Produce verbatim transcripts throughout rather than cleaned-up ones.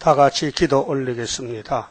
다 같이 기도 올리겠습니다.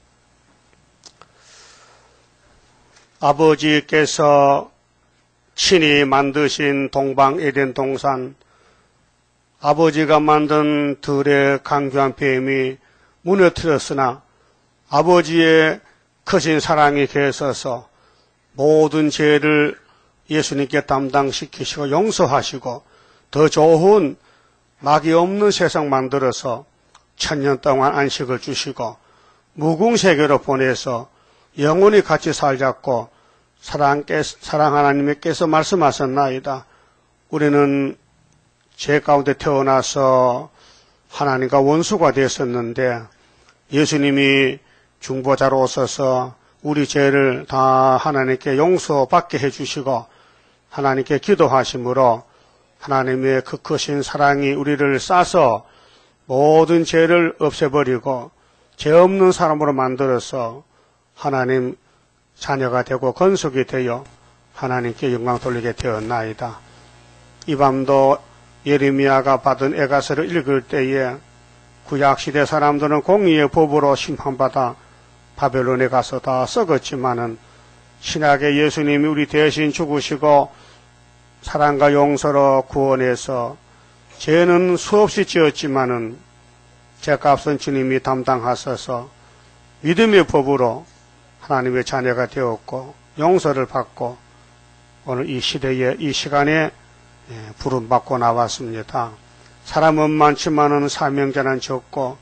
아버지께서 친히 만드신 동방 에덴 동산, 아버지가 만든 들의 강교한 뱀이 무너뜨렸으나 아버지의 크신 사랑이 계셔서 모든 죄를 예수님께 담당시키시고 용서하시고 더 좋은 막이 없는 세상 만들어서 천년 동안 안식을 주시고 무궁세계로 보내서 영원히 같이 살자고 사랑께, 사랑 하나님께서 말씀하셨나이다. 우리는 죄 가운데 태어나서 하나님과 원수가 되었었는데 예수님이 중보자로 오셔서 우리 죄를 다 하나님께 용서받게 해주시고 하나님께 기도하심으로 하나님의 그 크신 사랑이 우리를 싸서 모든 죄를 없애버리고 죄 없는 사람으로 만들어서 하나님 자녀가 되고 건속이 되어 하나님께 영광 돌리게 되었나이다. 이 밤도 예레미야가 받은 애가서를 읽을 때에 구약시대 사람들은 공의의 법으로 심판받아 바벨론에 가서 다 썩었지만은 신약의 예수님이 우리 대신 죽으시고 사랑과 용서로 구원해서 죄는 수없이 지었지만은 죄값은 주님이 담당하셔서 믿음의 법으로 하나님의 자녀가 되었고 용서를 받고 오늘 이 시대에 이 시간에 부름받고 나왔습니다. 사람은 많지만은 사명자는 적고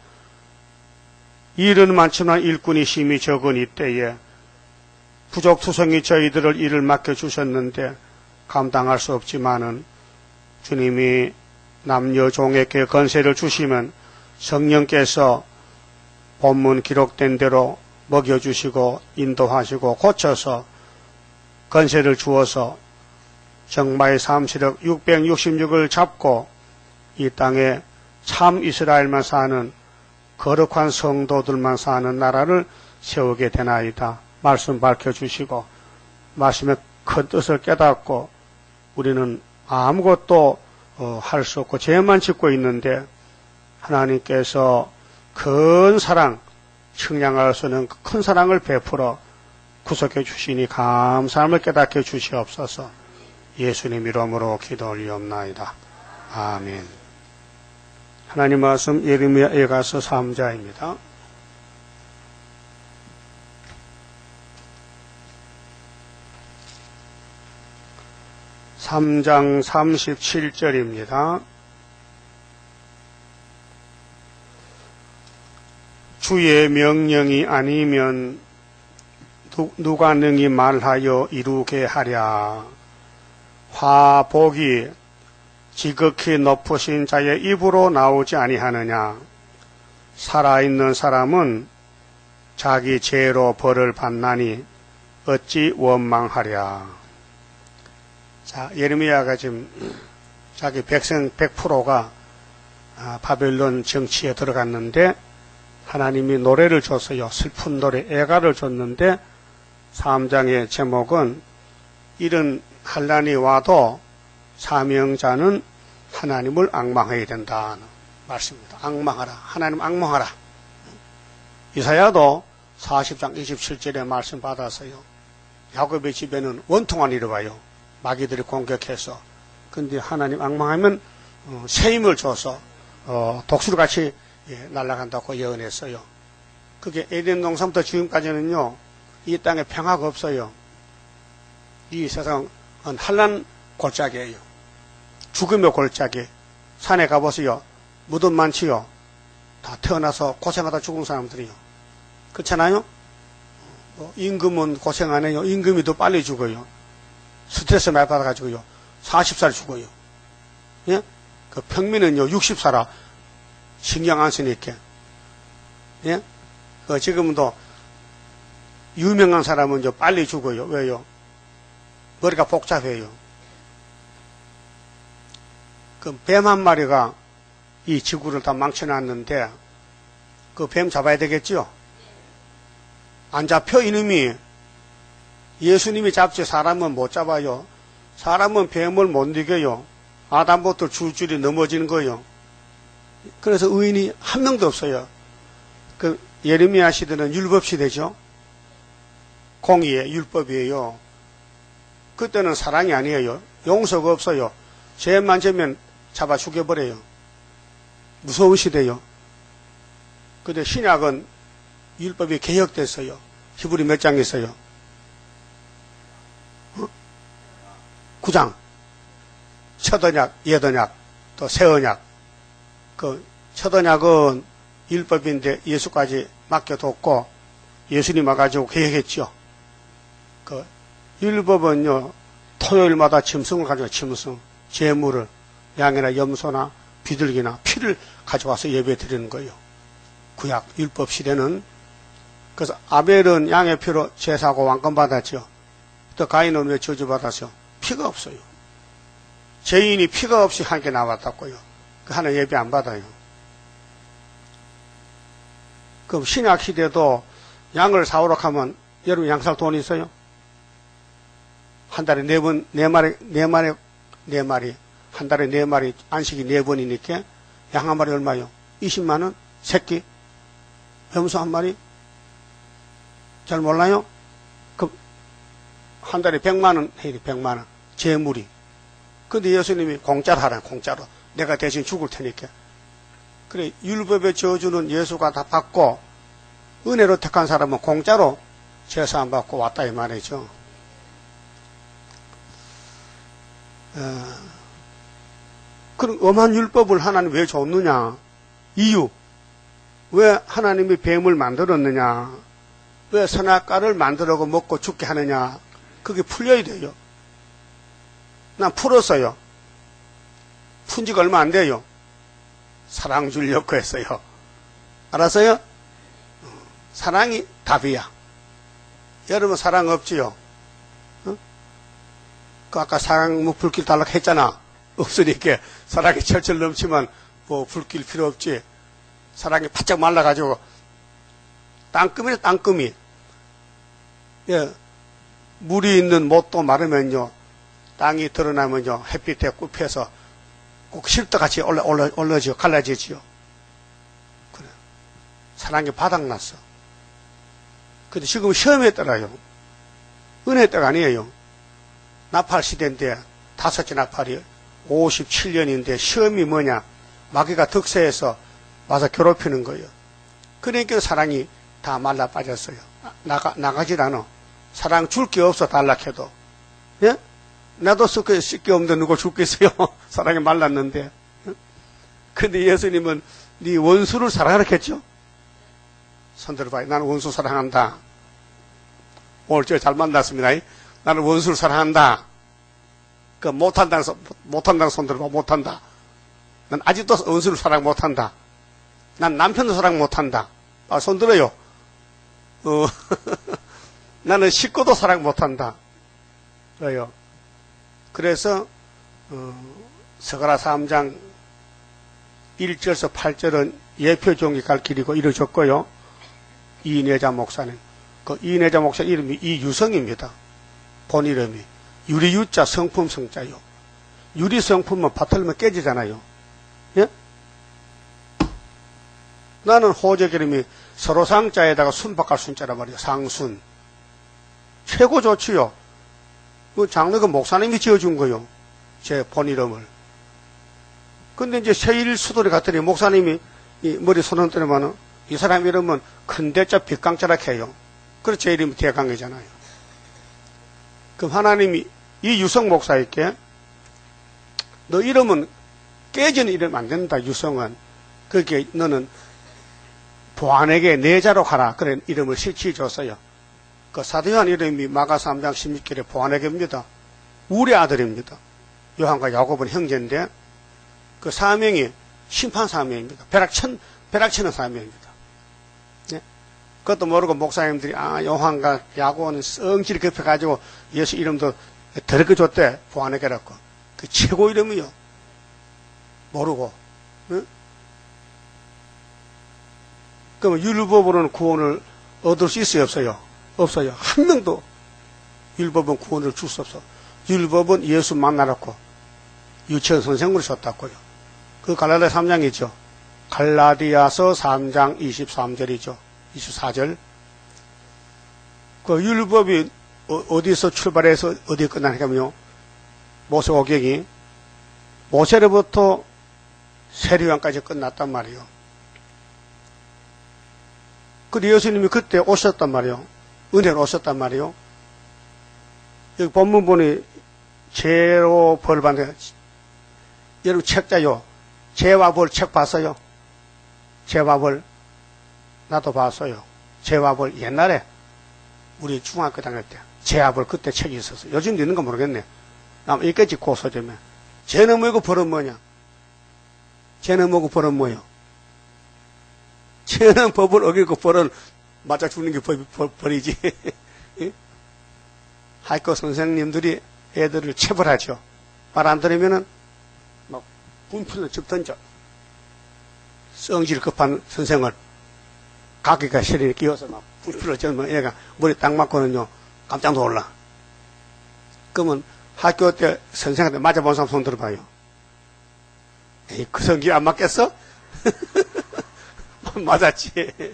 일은 많지만 일꾼이 심히 적은 이때에 부족투성이 저희들을 일을 맡겨주셨는데 감당할 수 없지만은 주님이 남녀 종에게 건세를 주시면 성령께서 본문 기록된 대로 먹여주시고 인도하시고 고쳐서 건세를 주어서 정마의 삼십억 육백육십육을 잡고 이 땅에 참 이스라엘만 사는 거룩한 성도들만 사는 나라를 세우게 되나이다. 말씀 밝혀주시고 말씀의 큰 뜻을 깨닫고 우리는 아무것도 어, 할 수 없고 죄만 짓고 있는데 하나님께서 큰 사랑, 측량할 수 없는 큰 사랑을 베풀어 구속해 주시니 감사함을 깨닫게 주시옵소서. 예수님 이름으로 기도 올리옵나이다. 아멘. 하나님 말씀 예레미야 애가서 삼 장입니다. 삼 장 삼십칠 절입니다. 주의 명령이 아니면 누가 능히 말하여 이루게 하랴. 화복이 지극히 높으신 자의 입으로 나오지 아니하느냐. 살아있는 사람은 자기 죄로 벌을 받나니 어찌 원망하랴. 자, 예레미야가 지금 자기 백성 백 퍼센트가 바벨론 정치에 들어갔는데 하나님이 노래를 줬어요. 슬픈 노래, 애가를 줬는데 삼 장의 제목은 이런 환난이 와도 사명자는 하나님을 앙망해야 된다는 말씀입니다. 앙망하라. 하나님 앙망하라. 이사야도 사십 장 이십칠 절에 말씀 받았어요. 야곱의 집에는 원통한 일이 와요. 마귀들이 공격해서. 근데 하나님 앙망하면 어, 새 힘을 줘서 어, 독수리같이 예, 날아간다고 예언했어요. 그게 에덴 동산부터 지금까지는요, 이 땅에 평화가 없어요. 이 세상은 환난 골짜기예요. 죽음의 골짜기. 산에 가보세요. 무덤 많지요. 다 태어나서 고생하다 죽은 사람들이요. 그렇잖아요? 뭐 임금은 고생 안 해요. 임금이 더 빨리 죽어요. 스트레스 많이 받아가지고요. 사십 살 죽어요. 예? 그 평민은요, 육십 살아. 신경 안 쓰니까. 예? 그 지금도 유명한 사람은 이제 빨리 죽어요. 왜요? 머리가 복잡해요. 그 뱀 한 마리가 이 지구를 다 망쳐놨는데 그 뱀 잡아야 되겠죠? 안 잡혀 이놈이. 예수님이 잡지 사람은 못 잡아요. 사람은 뱀을 못 이겨요. 아담부터 줄줄이 넘어지는 거예요. 그래서 의인이 한 명도 없어요. 그 예레미야 시대는 율법 시대죠. 공의의 율법이에요. 그때는 사랑이 아니에요. 용서가 없어요. 죄만 지면 잡아 죽여버려요. 무서운 시대요. 근데 신약은 율법이 개혁됐어요. 히브리 몇 장 있어요? 어? 구 장. 첫 언약, 옛 언약, 또 새 언약. 그 첫 언약은 율법인데 예수까지 맡겨뒀고 예수님 와가지고 개혁했죠. 그 율법은요, 토요일마다 짐승을 가져와, 짐승, 제물을, 양이나 염소나 비둘기나 피를 가져와서 예배 드리는 거예요. 구약, 율법 시대는. 그래서 아벨은 양의 피로 제사하고 왕권 받았죠. 또 가인은 왜 저주받았죠? 피가 없어요. 죄인이 피가 없이 함께 나왔다고요. 그 하나 예배 안 받아요. 그럼 신약 시대도 양을 사오러 가면 여러분 양 살 돈 있어요? 한 달에 네 번, 네 마리, 네 마리, 네 마리, 한 달에 네 마리, 안식이 네 번이니까 양 한 마리 얼마요? 이십만 원? 새끼? 염소 한 마리? 잘 몰라요? 그럼 한 달에 백만 원 해야 돼, 백만 원. 재물이. 근데 예수님이 공짜로 하라, 공짜로. 내가 대신 죽을 테니까. 그래, 율법의 저주는 예수가 다 받고, 은혜로 택한 사람은 공짜로 제사 안 받고 왔다, 이 말이죠. 어, 그럼 엄한 율법을 하나님 왜 줬느냐? 이유. 왜 하나님이 뱀을 만들었느냐? 왜 선악과를 만들어고 먹고 죽게 하느냐? 그게 풀려야 돼요. 난 풀었어요. 푼 지가 얼마 안 돼요. 사랑 주려고 했어요. 알았어요? 사랑이 답이야. 여러분 사랑 없지요? 어? 그 아까 사랑 뭐 불길 달라고 했잖아. 없으니까 사랑이 철철 넘치면 뭐 불길 필요 없지. 사랑이 바짝 말라가지고 땅금이네 땅금이. 예, 물이 있는 못도 마르면요 땅이 드러나면요 햇빛에 굽혀서 꼭 실도같이 올라 올라 올라지요 갈라지지요. 그래. 사랑이 바닥났어. 근데 지금 시험에 따라요. 은혜 때가 아니에요. 나팔 시대인데 다섯째 나팔이 오십칠 년인데 시험이 뭐냐? 마귀가 득세해서 와서 괴롭히는 거예요. 그러니까 사랑이 다 말라 빠졌어요. 나가, 나가질 않아. 사랑 줄 게 없어, 단락해도. 예? 나도 쓸 게 없는데 누가 죽겠어요? 사랑이 말랐는데. 근데 예수님은 네 원수를 사랑하라 했죠? 손 들어봐요. 나는 원수 사랑한다. 오늘 저 잘 만났습니다. 나는 원수를 사랑한다. 그 못한다는 손, 못한다는 손 들어봐. 못한다. 난 아직도 원수를 사랑 못한다. 난 남편도 사랑 못한다. 아, 손 들어요. 어, 나는 식구도 사랑 못한다. 그래요. 그래서 어, 스가랴 삼 장 일 절에서 팔 절은 예표 종이 갈 길이고 이루어졌고요. 이인혜자 목사님. 그 이인혜자 목사 이름이 이유성입니다. 본 이름이. 유리유자 성품 성자요. 유리 성품은 바틀면 깨지잖아요. 예? 나는 호적 이름이 서로상자에다가 순박할 순자란 말이에요. 상순. 최고 좋지요. 그 장로가 목사님이 지어준 거요. 제 본 이름을. 근데 이제 세일 수도리 갔더니 목사님이 이 머리 손을 뜨려면은 이 사람 이름은 큰대자 빗강자락 해요. 그래서 제 이름이 대강이잖아요. 그럼 하나님이 이 유성 목사에게 너 이름은 깨지는 이름 안 된다, 유성은. 그렇게 너는 보안에게 내자로 가라. 그래 이름을 실치 줬어요. 그 사도요한 이름이 마가 삼 장 십육 절에 보안에게입니다. 우리 아들입니다. 요한과 야곱은 형제인데 그 사명이 심판 사명입니다. 벼락천, 벼락치는 사명입니다. 네? 그것도 모르고 목사님들이 아 요한과 야곱은 성질이 급해가지고 예수 이름도 더럽게 줬대. 보안에게라고. 그 최고 이름이요. 모르고. 네? 그러면 율법으로는 구원을 얻을 수 있어요, 없어요? 없어요. 한 명도 율법은 구원을 줄 수 없어. 율법은 예수 만나라고 유치원 선생으로 줬다고요. 그 갈라디아 삼 장이죠. 갈라디아서 삼 장 이십삼 절이죠. 이십사 절. 그 율법이 어디서 출발해서 어디에 끝나냐면요. 모세오경이 모세로부터 세례요한까지 끝났단 말이에요. 그리고 예수님이 그때 오셨단 말이에요. 은혜로 오셨단 말이에요. 여기 본문 보니 죄로 벌 받는, 여러분 책자요. 죄와 벌 책 봤어요? 죄와 벌 나도 봤어요. 죄와 벌 옛날에 우리 중학교 다닐 때 죄와 벌 그때 책이 있었어요. 요즘도 있는 거 모르겠네. 아마 있겠지 고서점에. 죄는 뭐고 벌은 뭐냐? 죄는 뭐고 벌은 뭐요? 죄는 법을 어기고 벌은 맞아 주는 게 법, 법, 벌이지. 학교 선생님들이 애들을 체벌하죠. 말 안 들으면은 막 분풀로 집 던져. 성질 급한 선생을 가기가 시리에 끼워서 막 분풀로 져면 애가 머리 딱 맞고는요 깜짝 놀라. 그러면 학교 때 선생한테 맞아본 사람 손 들어봐요. 에이, 그 성질 안 맞겠어? 맞았지.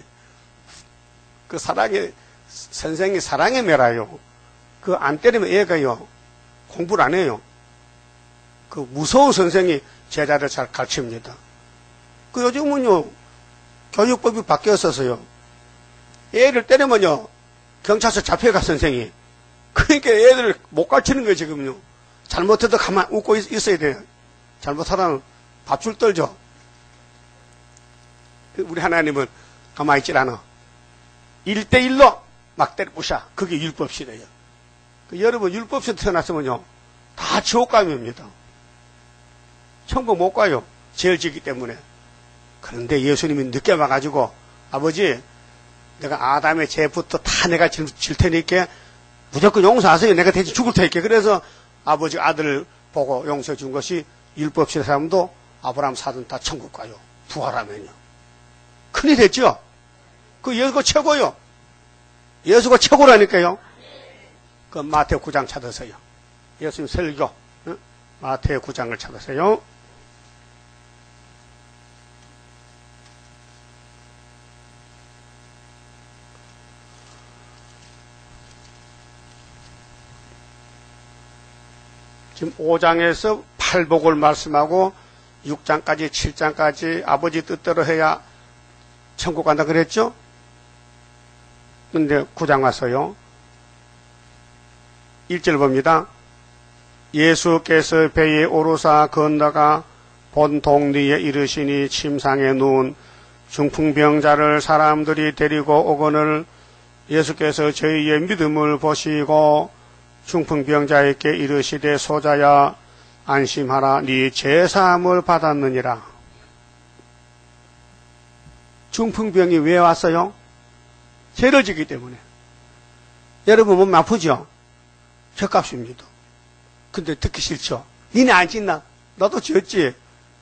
그 사랑의, 선생이 사랑의 매라요. 그 안 때리면 애가요, 공부를 안 해요. 그 무서운 선생이 제자를 잘 가르칩니다. 그 요즘은요, 교육법이 바뀌었어서요. 애를 때리면요, 경찰서 잡혀가, 선생이. 그러니까 애들을 못 가르치는 거예요, 지금요. 잘못해도 가만 웃고 있, 있어야 돼요. 잘못하면 밥줄 떨죠. 우리 하나님은 가만히 있질 않아. 일대일로 막 때려 부셔. 그게 율법시래요. 그 여러분 율법시 태어났으면요 다 지옥감입니다. 천국 못 가요. 죄를 짓기 때문에. 그런데 예수님이 늦게 와가지고 아버지 내가 아담의 죄부터 다 내가 질, 질 테니까 무조건 용서하세요. 내가 대신 죽을 테니까. 그래서 아버지 아들을 보고 용서해 준 것이 율법시 사람도 아브라함 사돈 다 천국 가요. 부활하면요. 큰일 됐죠? 그 예수가 최고요. 예수가 최고라니까요. 그 마태오 구 장 찾으세요. 예수님 설교. 응? 마태오 구 장을 찾으세요. 지금 오 장에서 팔복을 말씀하고 육 장까지 칠 장까지 아버지 뜻대로 해야 천국 간다 그랬죠? 근데 구 장 와서요. 일 절 봅니다. 예수께서 배에 오르사 건너가 본 동리에 이르시니 침상에 누운 중풍병자를 사람들이 데리고 오거늘 예수께서 저희의 믿음을 보시고 중풍병자에게 이르시되 소자야 안심하라 네 죄사함을 받았느니라. 중풍병이 왜 왔어요? 죄를 지기 때문에. 여러분 몸 아프죠? 죄값입니다. 근데 듣기 싫죠? 니네 안 짓나? 나도 지었지.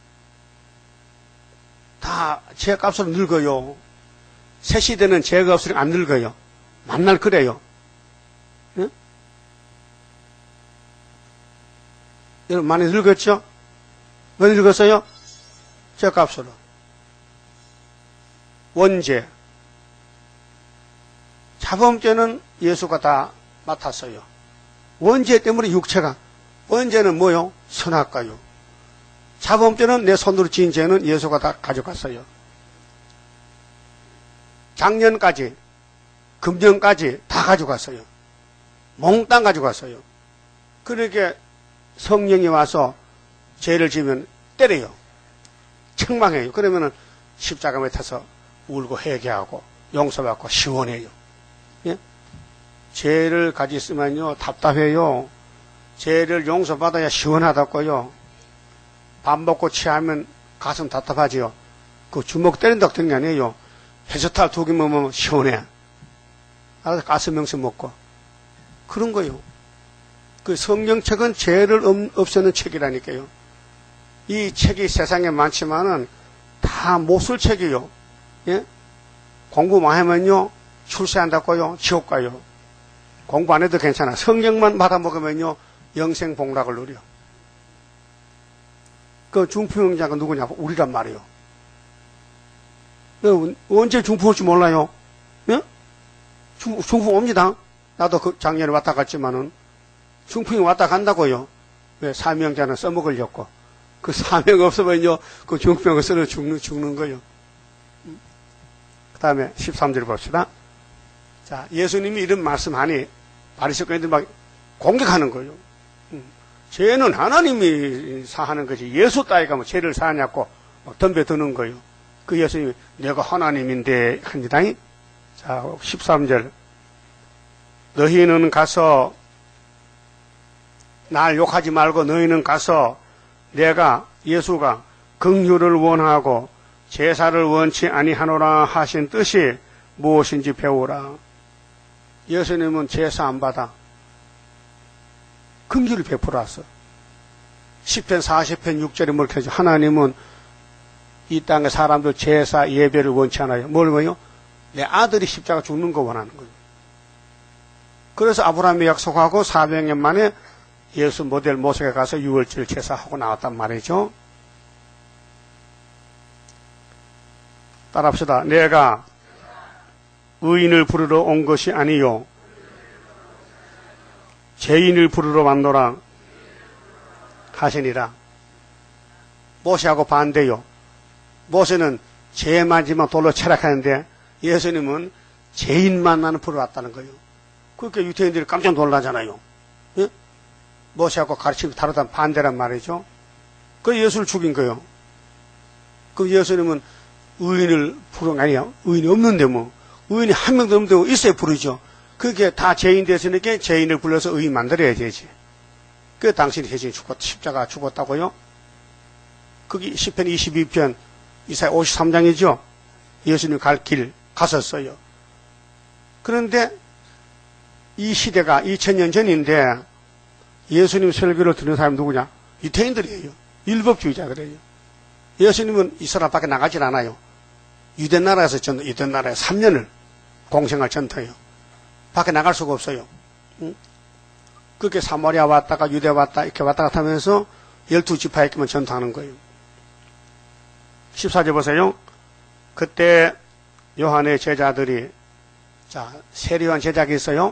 다 죄값으로 늙어요. 새 시대는 죄가 없으니까 안 늙어요. 만날 그래요. 응? 여러분 많이 늙었죠? 왜 늙었어요? 죄값으로. 원죄. 자범죄는 예수가 다 맡았어요. 원죄 때문에 육체가. 원죄는 뭐요? 선악과요. 자범죄는 내 손으로 지은 죄는 예수가 다 가져갔어요. 작년까지, 금년까지 다 가져갔어요. 몽땅 가져갔어요. 그러니까 성령이 와서 죄를 지면 때려요. 책망해요. 그러면은 십자가 밑에서 울고 회개하고 용서받고 시원해요. 예? 죄를 가지고 있으면요 답답해요. 죄를 용서받아야 시원하다고요. 밥 먹고 취하면 가슴 답답하지요. 그 주먹 때린다고 되는 게 아니에요. 해수탈 두 개 먹으면 시원해. 알아서 가슴 명수 먹고 그런 거요. 그 성경책은 죄를 없애는 책이라니까요. 이 책이 세상에 많지만은 다 못 쓸 책이요. 예? 공부 많이 하면요 출세한다고요. 지옥 가요. 공부 안 해도 괜찮아. 성경만 받아먹으면요 영생 복락을 누려. 그 중풍병자가 누구냐? 우리란 말이요. 언제 중풍 올지 몰라요. 예? 중, 중풍 옵니다. 나도 그 작년에 왔다 갔지만은 중풍이 왔다 간다고요. 왜? 사명자는 써먹으려고. 그 사명 없으면요, 그 중풍을 쓰러 죽는, 죽는 거요. 그 다음에 십삼 절 봅시다. 자, 예수님이 이런 말씀하니 바리새인들 막 공격하는 거예요. 죄는 하나님이 사하는 거지 예수 따위가 뭐 죄를 사냐고 막 덤벼드는 거예요. 그 예수님이 내가 하나님인데 합니다. 자, 십삼 절 너희는 가서 날 욕하지 말고 너희는 가서 내가 예수가 긍휼을 원하고 제사를 원치 아니하노라 하신 뜻이 무엇인지 배우라. 예수님은 제사 안 받아. 긍휼을 베풀어왔어. 시편 사십 편 육 절에 뭘 켜죠? 하나님은 이 땅의 사람들 제사 예배를 원치 않아요. 뭘 뭐요? 내 아들이 십자가 죽는 거 원하는 거예요. 그래서 아브라함이 약속하고 사백 년 만에 예수 모델 모색에 가서 유월절 제사하고 나왔단 말이죠. 따라합시다. 내가 의인을 부르러 온 것이 아니요 죄인을 부르러 왔노라 하시니라. 모세하고 반대요. 모세는 죄만 지만 돌로 철학하는데 예수님은 죄인만 나는 부르러 왔다는 거예요. 그러니까 유태인들이 깜짝 놀라잖아요. 예? 모세하고 가르침이 다르다 반대란 말이죠. 그 예수를 죽인 거예요. 그 예수님은 의인을 부르는 게 아니야. 의인이 없는데 뭐. 의인이 한 명도 없는데 뭐 있어야 부르죠. 그게 다 죄인 됐으니까 죄인을 불러서 의인 만들어야 되지. 그 당신이 대신 죽었, 십자가 죽었다고요? 그게 시편 이십이 편, 이사야 오십삼 장이죠? 예수님 갈 길 갔었어요. 그런데 이 시대가 이천 년 전인데 예수님 설교를 듣는 사람이 누구냐? 유태인들이에요. 율법주의자 그래요. 예수님은 이스라엘 밖에 나가질 않아요. 유대 나라에서 전, 유대 나라에 삼 년을 공생활 전터예요. 밖에 나갈 수가 없어요. 응? 그렇게 사마리아 왔다가 유대 왔다 이렇게 왔다 갔다 하면서 열두 지파에게만 전도하는 거예요. 십사 절 보세요. 그때 요한의 제자들이 자 세리요한 제자가 있어요.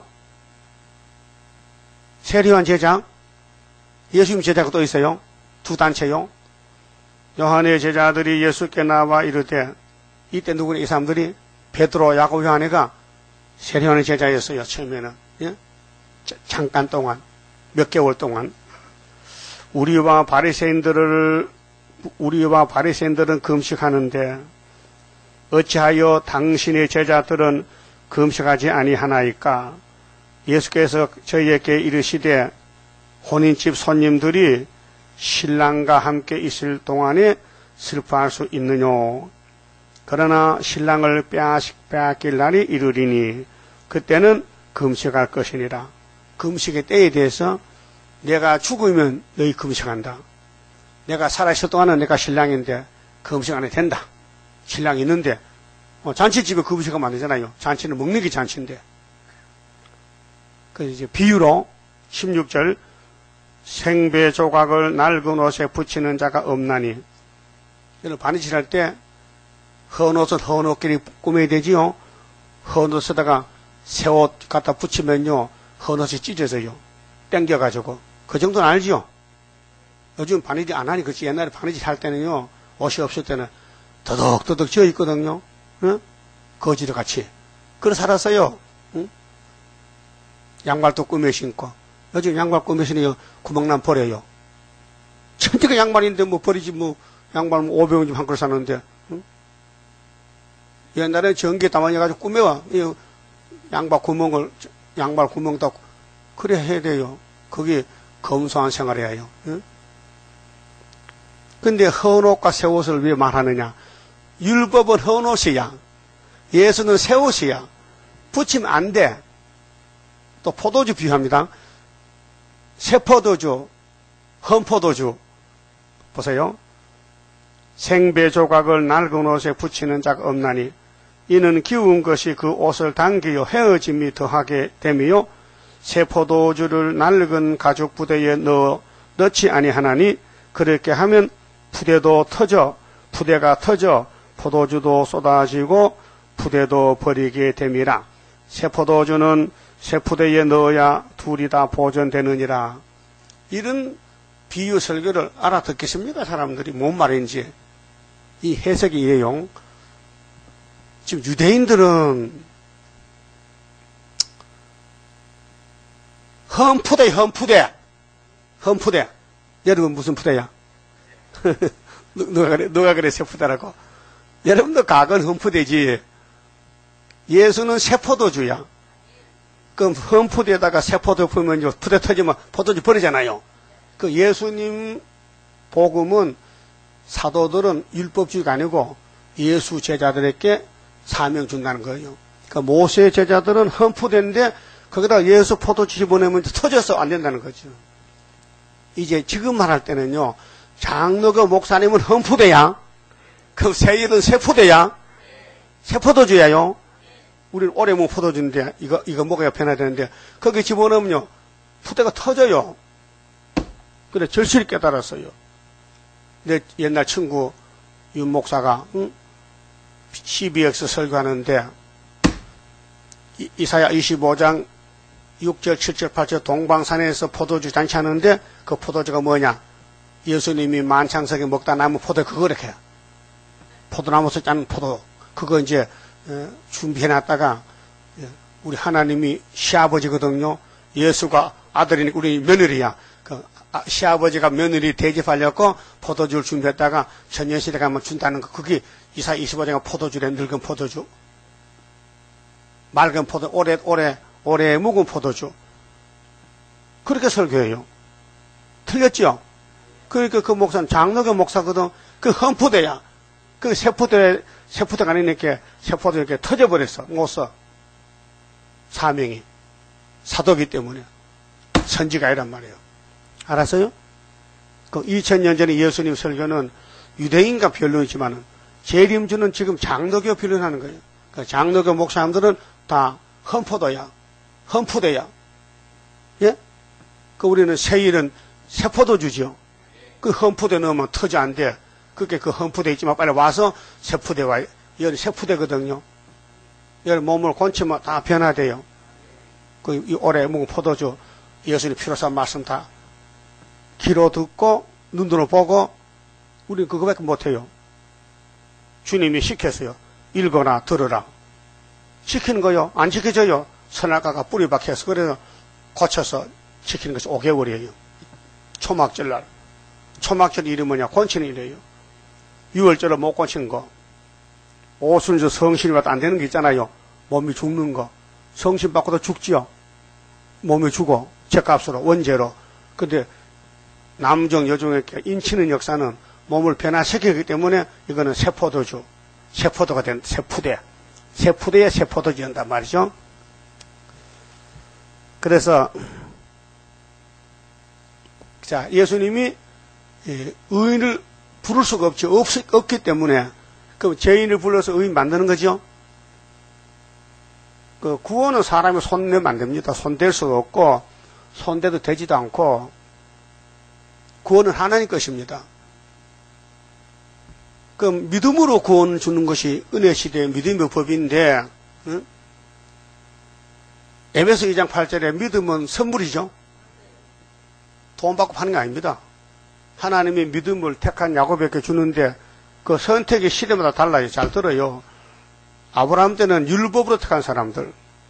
세리요한 제자 예수님 제자가 또 있어요. 두 단체요. 요한의 제자들이 예수께 나와 이르되 이때 누구냐 이 사람들이 베드로 야고보 요한이가 세리요한의 제자였어요. 처음에는 예? 잠깐 동안 몇 개월 동안 우리와 바리새인들을 우리와 바리새인들은 금식하는데 어찌하여 당신의 제자들은 금식하지 아니하나이까? 예수께서 저희에게 이르시되 혼인집 손님들이 신랑과 함께 있을 동안에 슬퍼할 수 있느뇨. 그러나 신랑을 빼앗길 날이 이르리니 그때는 금식할 것이니라. 금식의 때에 대해서 내가 죽으면 너희 금식한다. 내가 살아있을 동안은 내가 신랑인데 금식 안 해도 된다. 신랑이 있는데 어, 잔치집에 금식하면 안 되잖아요. 잔치는 먹는 게 잔치인데. 그래서 이제 비유로 십육 절 생배 조각을 낡은 옷에 붙이는 자가 없나니. 여러분 바느질 할 때 헌 옷은 헌 옷끼리 꾸며야 되지요. 헌 옷에다가 새 옷 갖다 붙이면요 헌 옷이 찢어져요. 땡겨가지고. 그 정도는 알지요. 요즘 바느질 안 하니 그렇지. 옛날에 바느질 할 때는요 옷이 없을 때는 더덕더덕 지어 있거든요. 응? 거지도 같이. 그래 살았어요. 응? 양말도 꾸며 신고. 요즘 양말 꾸며 신으요 구멍난 버려요. 천지가 양말인데 뭐 버리지 뭐 양말 뭐 오백 원 좀 한 그릇 사는데. 응? 옛날에 전기에 담아내가지고 꾸며와. 양말 구멍을 양말 구멍 다 그래 해야 돼요. 그게 검소한 생활이에요. 응? 근데 헌옷과 새 옷을 왜 말하느냐? 율법은 헌옷이야. 예수는 새 옷이야. 붙이면 안 돼. 또 포도주 비유합니다. 새 포도주, 헌 포도주. 보세요. 생배 조각을 낡은 옷에 붙이는 자가 없나니 이는 기운 것이 그 옷을 당기어 헤어짐이 더하게 됨이요 새 포도주를 낡은 가죽 부대에 넣어 넣지 아니하나니 그렇게 하면 부대도 터져 부대가 터져 포도주도 쏟아지고 푸대도 버리게 됨이라. 새 포도주는 새 푸대에 넣어야 둘이 다 보존되느니라. 이런 비유 설교를 알아듣겠습니까? 사람들이 뭔 말인지. 이 해석이에요. 지금 유대인들은 험푸대, 험푸대, 험푸대. 여러분 무슨 푸대야? 누가 그래, 누가 그래, 새 푸대라고? 여러분도 각은 험푸대지. 예수는 새 포도주야. 그럼 험푸대에다가 새 포도 풀면 푸대 터지면 포도주 버리잖아요. 그 예수님 복음은 사도들은 율법주의가 아니고 예수 제자들에게 사명 준다는 거예요. 그 모세 제자들은 험푸대인데 거기다 예수 포도주 집어내면 터져서 안 된다는 거죠. 이제 지금 말할 때는요, 장로교 목사님은 험푸대야. 그럼 세일은 새푸대야. 새포도주야요. 우리는 올해 뭐 포도주인데 이거 이거 먹어야 변화되는데 거기 집어넣으면요 푸대가 터져요. 그래 절실히 깨달았어요. 내 옛날 친구 윤 목사가 응? 씨비엑스 설교하는데 이, 이사야 이십오 장 육 절, 칠 절, 팔 절 동방산에서 포도주 잔치하는데 그 포도주가 뭐냐? 예수님이 만창석에 먹다 남은 포도 그거 이렇게 포도나무에서 짠 포도 그거 이제 준비해놨다가 우리 하나님이 시아버지거든요. 예수가 아들이니까 우리 며느리야. 그 시아버지가 며느리 대접하려고 포도주를 준비했다가 전년시대 가면 준다는 거. 그게 이사야 이십오 장의 포도주래. 늙은 포도주. 맑은 포도, 오래, 오래, 오래 묵은 포도주. 그렇게 설교해요. 틀렸죠? 그러니까 그 목사는 장로교 목사거든. 그 험포대야. 그 새포대, 새포대가 아니니까 새포대 이렇게 터져버렸어. 못 써. 사명이. 사도기 때문에. 선지가 아니란 말이에요. 알았어요? 그 이천 년 전에 예수님 설교는 유대인과 변론이지만은 재림주는 지금 장로교 변론하는 거예요. 그 장로교 목사님들은 다 험포도야. 험포대야. 예? 그 우리는 세일은 새포도주죠. 그 험포대 넣으면 터져 안 돼. 그게 그 험푸대 있지만 빨리 와서 새푸대와 여기 새푸대거든요. 여기 몸을 건치면 다 변화돼요. 그 올해 묵은 포도주 예수님 피로서 말씀 다 귀로 듣고 눈으로 보고 우리는 그거밖에 못해요. 주님이 시켰어요. 읽어라 들으라. 시키는 거요. 안 지켜져요. 선악과가 뿌리 박혀서 그래서 고쳐서 시키는 것이 오 개월이에요. 초막절날. 초막절 이름이 뭐냐? 건치는 일이에요. 유월절로 못 건치는 거. 오순절 성신이 와도 안 되는 게 있잖아요. 몸이 죽는 거. 성신 받고도 죽지요. 몸이 죽어. 죗값으로, 원죄로. 근데 남종, 여종에게 인치는 역사는 몸을 변화시키기 때문에 이거는 새포도주. 새포도가 된 새푸대. 새푸대에 새포도주 한단 말이죠. 그래서, 자, 예수님이 의인을 부를 수가 없죠. 없, 없기 때문에. 그럼 죄인을 불러서 의인 만드는 거죠. 그 구원은 사람이 손내면 안 됩니다. 손댈 수가 없고, 손대도 되지도 않고, 구원은 하나님 것입니다. 그럼 믿음으로 구원을 주는 것이 은혜 시대의 믿음의 법인데, 응? 에베소 이 장 팔 절에 믿음은 선물이죠. 돈 받고 파는 게 아닙니다. 하나님이 믿음을 택한 야곱에게 주는데 그 선택의 시대마다 달라요. 잘 들어요. 아브라함 때는 율법으로 택한 사람들.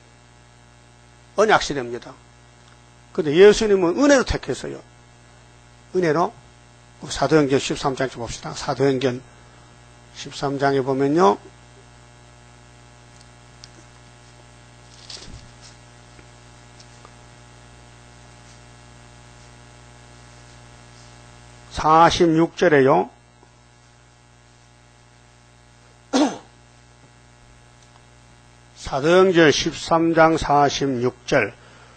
언약 시대입니다. 근데 예수님은 은혜로 택했어요. 은혜로. 사도행전 십삼 장 봅시다. 사도행전 십삼 장에 보면요. 사십육 절에요. 사도행전 십삼 장 사십육 절.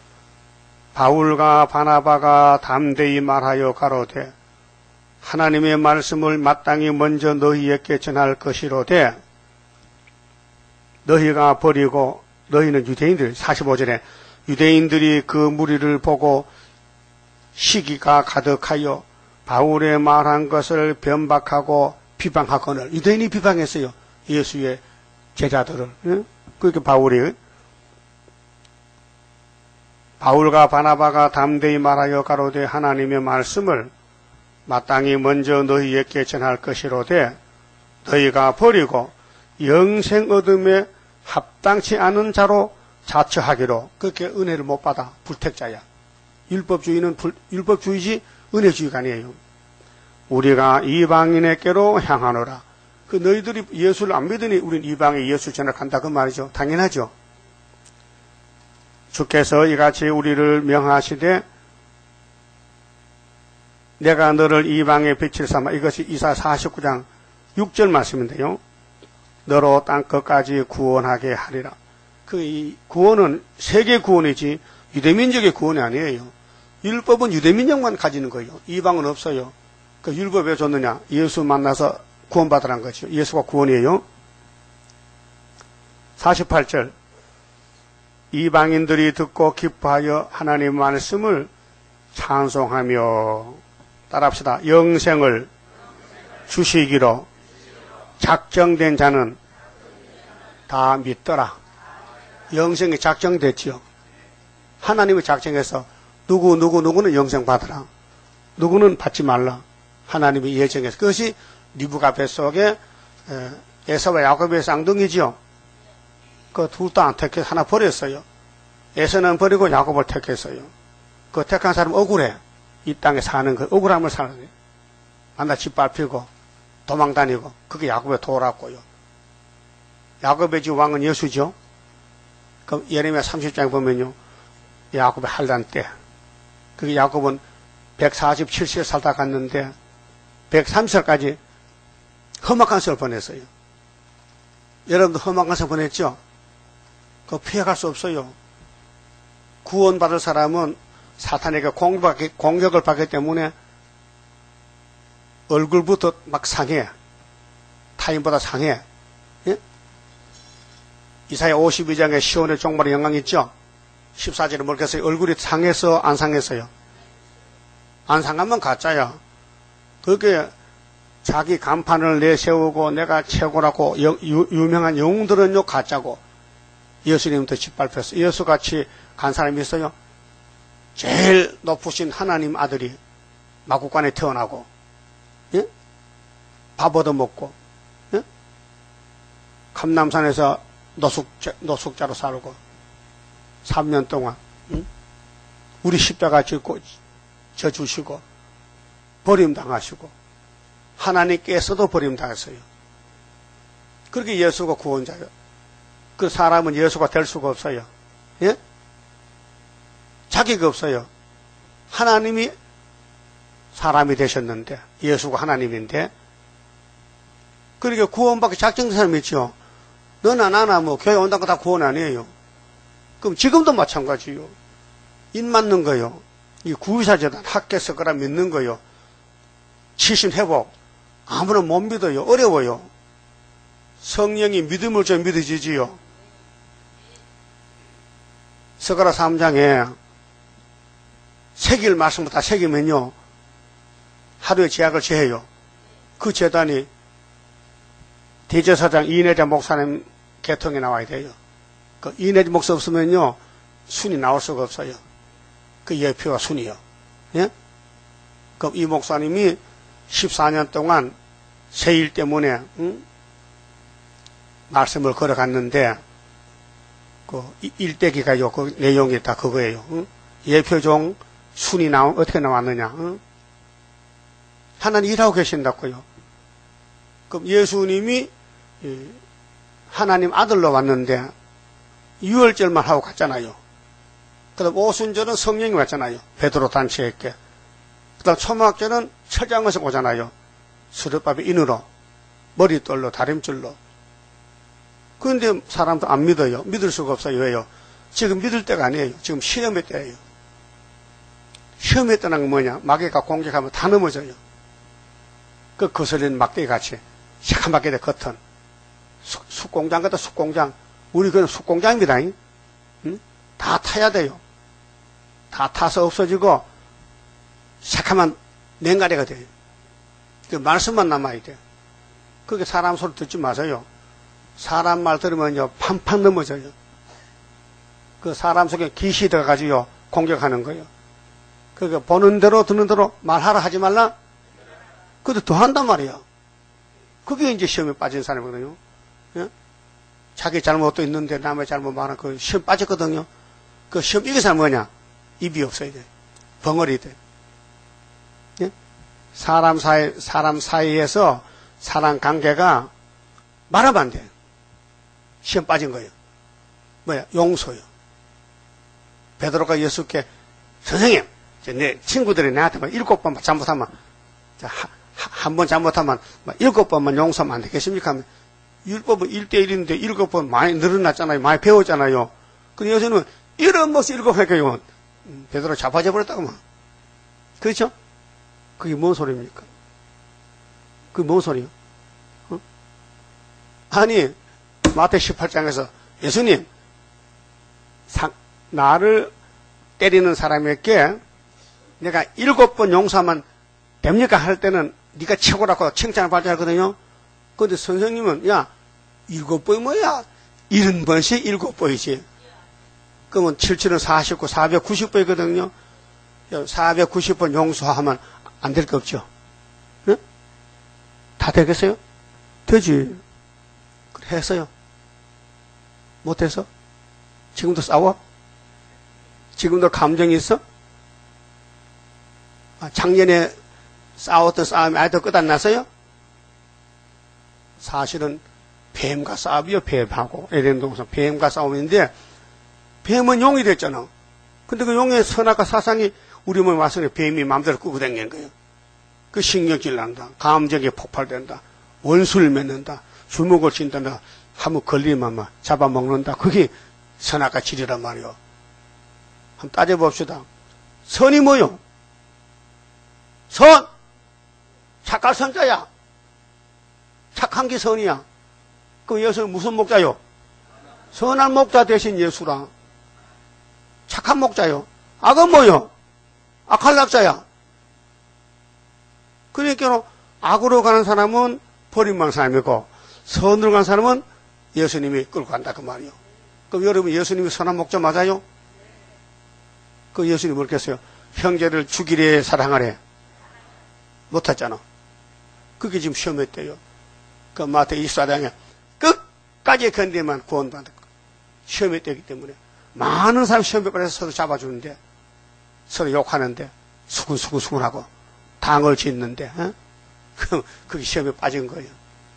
바울과 바나바가 담대히 말하여 가로되 하나님의 말씀을 마땅히 먼저 너희에게 전할 것이로되 너희가 버리고 너희는 유대인들 사십오 절에 유대인들이 그 무리를 보고 시기가 가득하여 바울의 말한 것을 변박하고 비방하거늘. 유대인이 비방했어요. 예수의 제자들을. 예? 그렇게 바울이 바울과 바나바가 담대히 말하여 가로되 하나님의 말씀을 마땅히 먼저 너희에게 전할 것이로되 너희가 버리고 영생 얻음에 합당치 않은 자로 자처하기로. 그렇게 은혜를 못 받아. 불택자야. 율법주의는 불, 율법주의지 은혜주의가 아니에요. 우리가 이방인에게로 향하노라. 그 너희들이 예수를 안 믿으니 우린 이방에 예수 전학한다 그 말이죠. 당연하죠. 주께서 이같이 우리를 명하시되 내가 너를 이방의 빛을 삼아. 이것이 이사 사십구 장 육 절 말씀인데요. 너로 땅끝까지 구원하게 하리라. 그 이 구원은 세계 구원이지 유대민족의 구원이 아니에요. 율법은 유대민족만 가지는 거예요. 이방은 없어요. 그 율법 왜 줬느냐? 예수 만나서 구원받으라는 거죠. 예수가 구원이에요. 사십팔 절 이방인들이 듣고 기뻐하여 하나님의 말씀을 찬송하며 따라합시다. 영생을 주시기로 작정된 자는 다 믿더라. 영생이 작정됐지요. 하나님이 작정해서 누구 누구 누구는 영생 받으라. 누구는 받지 말라. 하나님이 예정해서. 그것이 리브가 뱃속에 에서와 야곱의 쌍둥이지요. 그 둘 다 안 택해 하나 버렸어요. 에서는 버리고 야곱을 택했어요. 그 택한 사람 억울해. 이 땅에 사는 그 억울함을 사는 거예요. 만나 집 밟히고 도망 다니고. 그게 야곱의 도라고요. 야곱의 집 왕은 예수죠. 그럼 예레미야 삼십 장에 보면요. 야곱의 한란 때. 그게 야곱은 백사십칠 세 살다 갔는데 백삼십 살까지 험악한 세월 보냈어요. 여러분도 험악한 세월 보냈죠? 그거 피해갈 수 없어요. 구원받을 사람은 사탄에게 공격받기, 공격을 받기 때문에 얼굴부터 막 상해. 타인보다 상해. 예? 이사야 오십이 장에 시온의 종말의 영광이 있죠? 십사 절에 뭘겠어요? 얼굴이 상해서 안 상했어요? 안 상하면 가짜야. 그렇게 자기 간판을 내세우고 내가 최고라고 여, 유, 유명한 영웅들은요 가짜고. 예수님부터 짓밟혔어. 예수같이 간 사람이 있어요? 제일 높으신 하나님 아들이 마구간에 태어나고, 예? 밥 얻어먹고, 예? 감남산에서 노숙자, 노숙자로 살고 삼 년 동안, 응? 우리 십자가 짓고 져주시고 버림당하시고 하나님께서도 버림당했어요. 그렇게 예수가 구원자예요. 그 사람은 예수가 될 수가 없어요. 예? 자기가 없어요. 하나님이 사람이 되셨는데 예수가 하나님인데 그러니까 구원받기 작정된 사람이 있죠. 너나 나나 뭐 교회 온다고 다 구원 아니에요. 그럼 지금도 마찬가지요. 입 맞는 거요. 이 구의사재단 학교에서 거라 믿는 거요. 치신 회복 아무나 못 믿어요. 어려워요. 성령이 믿음을 좀 믿어지지요. 스가랴 삼 장에 새길 말씀을 다 새기면요. 하루에 제약을 제해요. 그 제단이 대제사장 이내자 목사님 계통에 나와야 돼요. 그 이내자 목사 없으면요. 순이 나올 수가 없어요. 그 예표가 순이요. 예? 그럼 이 목사님이 십사 년 동안 세일 때문에 응? 말씀을 걸어갔는데 그 일대기가 요 그 내용이 다 그거예요. 응? 예표종 순이 나온 어떻게 나왔느냐? 응? 하나님 일하고 계신다고요. 그럼 예수님이 하나님 아들로 왔는데 유월절만 하고 갔잖아요. 그다음 오순절은 성령이 왔잖아요. 베드로 단체에게. 그다음 초막절은 철장에서 오잖아요. 수렵밥의 인으로 머리돌로 다림줄로. 그런데 사람도 안 믿어요. 믿을 수가 없어요. 왜요? 지금 믿을 때가 아니에요. 지금 시험의 때예요. 시험의 때는 뭐냐? 마귀가 공격하면 다 넘어져요. 그 거슬린 막대기 같이 새카맣게 돼 겉은 수, 숯공장 같다. 숯공장. 우리 그는 숯공장입니다. 응? 다 타야 돼요. 다 타서 없어지고 새카만 냉가리가 돼요. 그 말씀만 남아야 돼요. 그게 사람 소리 듣지 마세요. 사람 말 들으면요, 판판 넘어져요. 그 사람 속에 기시 들어가지고 공격하는 거예요. 그러니까 보는 대로 듣는 대로 말하라 하지 말라? 그래도 더 한단 말이에요. 그게 이제 시험에 빠진 사람이거든요. 예? 자기 잘못도 있는데 남의 잘못 말하는 그 시험 빠졌거든요. 그 시험 이긴 사람 뭐냐? 입이 없어야 돼. 벙어리 돼. 예? 사람 사이, 사람 사이에서 사람 관계가 말하면 안 돼. 시험 빠진 거예요. 뭐야? 용서요. 베드로가 예수께, 선생님, 내 친구들이 나한테 막 일곱 번 잘못하면, 한 번 잘못하면 일곱 번만 용서하면 안 되겠습니까? 율법은 일 대 일인데 일곱 번 많이 늘어났잖아요. 많이 배웠잖아요. 근데 요새는 이런 것이 일곱 회개요. 베드로 자빠져 버렸다고 막. 그렇죠? 그게 뭔 소리입니까? 그게 뭔 소리요? 어? 아니, 마태 십팔 장에서 예수님, 상, 나를 때리는 사람에게 내가 일곱 번 용서하면 됩니까? 할 때는 네가 최고라고 칭찬을 받아야 하거든요. 그런데 선생님은 야 일곱 번이 뭐야? 일흔 번씩 일곱 번이지. 그러면 칠칠은 사십구, 사백구십 번이거든요. 사백구십 번 용서하면 안 될 거 없죠. 네? 다 되겠어요? 되지. 그래 했어요. 못해서? 지금도 싸워? 지금도 감정이 있어? 아, 작년에 싸웠던 싸움이 아직도 끝 안 났어요? 사실은 뱀과 싸움이요, 뱀하고. 에덴 동산 뱀과 싸움인데, 뱀은 용이 됐잖아. 근데 그 용의 선악과 사상이 우리 몸에 와서 뱀이 마음대로 끄고 다니는 거예요. 그 신경질 난다. 감정이 폭발된다. 원수를 맺는다. 주먹을 친단다. 한번 걸리면 막 잡아먹는다. 그게 선악과 질이란 말이요. 한번 따져봅시다. 선이 뭐요? 선! 착할 선자야. 착한 게 선이야. 그럼 예수 무슨 목자요? 선한 목자 대신 예수라. 착한 목자요. 악은 뭐요? 악할 낙자야. 그러니까 악으로 가는 사람은 버림받는 사람이고 선으로 가는 사람은 예수님이 끌고 간다 그 말이요. 그럼 여러분 예수님이 선한 목자 맞아요? 그 예수님이 뭐랬겠어요? 형제를 죽이래 사랑하래. 못했잖아. 그게 지금 시험했대요. 그 마태 이십사 장에 끝까지 견디면 구원받을 거. 시험했대기 때문에 많은 사람이 시험에 걸려서 서로 잡아주는데 서로 욕하는데 수근수근수근하고 당을 짓는데 어? 그, 그게 시험에 빠진 거예요.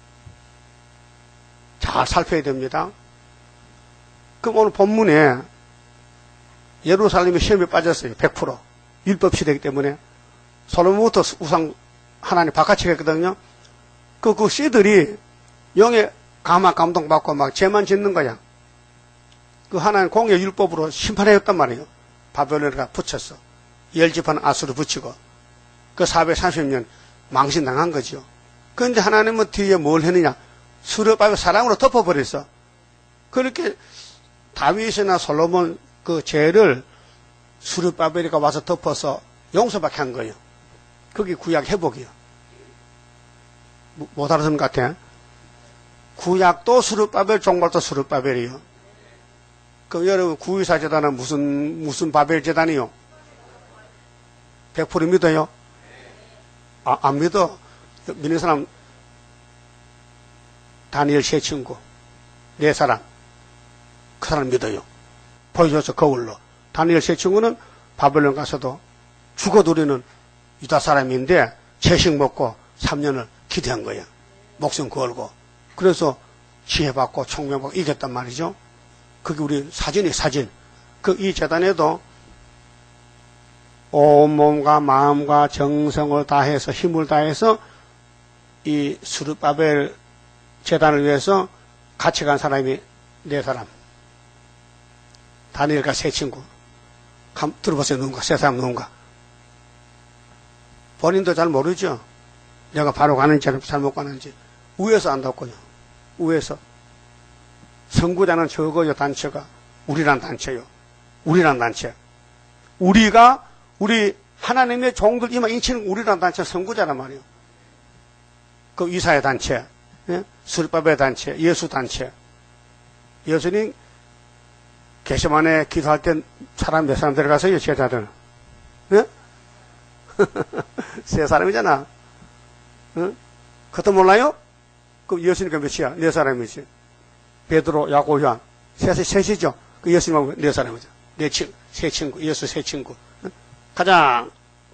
잘 살펴야 됩니다. 그럼 오늘 본문에 예루살렘이 시험에 빠졌어요. 백 퍼센트 율법 시대이기 때문에 솔로몬부터 우상 하나님 바깥치가 했거든요. 그, 그 씨들이 영의 감화 감동받고 막 죄만 짓는 거야. 그 하나님 공의 율법으로 심판해줬단 말이에요. 바벨론에가 붙였어. 열 지파는 아수르 붙이고 그 사백삼십 년 망신당한 거죠. 그런데 하나님은 뒤에 뭘 했느냐? 수르바벨 사랑으로 덮어버렸어. 그렇게 다윗이나 솔로몬 그 죄를 수르바벨이가 와서 덮어서 용서받게 한 거예요. 그게 구약 회복이요. 못 알아듣는 것 같아. 구약도 수르바벨, 종말도 수르바벨이요. 그럼 여러분 구이사 재단은 무슨 무슨 바벨 재단이요? 백 퍼센트 믿어요? 아, 안 믿어. 믿는 사람 다니엘 세 친구 네 사람 그 사람 믿어요. 보여줘서 거울로. 다니엘 세 친구는 바벨론 가서도 죽어두리는 유다 사람인데 채식 먹고 삼 년을 기대한 거야. 목숨 걸고. 그래서 지혜받고 총명받고 이겼단 말이죠. 그게 우리 사진이 사진. 그 이 재단에도 온몸과 마음과 정성을 다해서 힘을 다해서 이 수르바벨 재단을 위해서 같이 간 사람이 네 사람. 다니엘과 세 친구. 감, 들어보세요. 누군가? 세 사람 누군가? 본인도 잘 모르죠. 내가 바로 가는지 잘못 가는지. 위에서 안다고요. 위에서. 선구자는 적어요. 단체가. 우리란 단체요. 우리란 단체. 우리가 우리 하나님의 종들 이만 인치는 우리란 단체 선구자란 말이에요. 그 이사의 단체, 예? 수르바벨 단체, 예수 단체. 예수님 게시만에 기도할 때 사람 몇 사람 들어가서요, 제자들? 예? 세 사람이잖아. 응? 그것도 몰라요? 그럼 예수님과 몇이야? 네 사람이지. 베드로, 야고, 요한. 셋이, 셋이죠? 그 예수님하고 네 사람이죠. 네 친, 세 친구, 예수 세 친구. 응? 가자.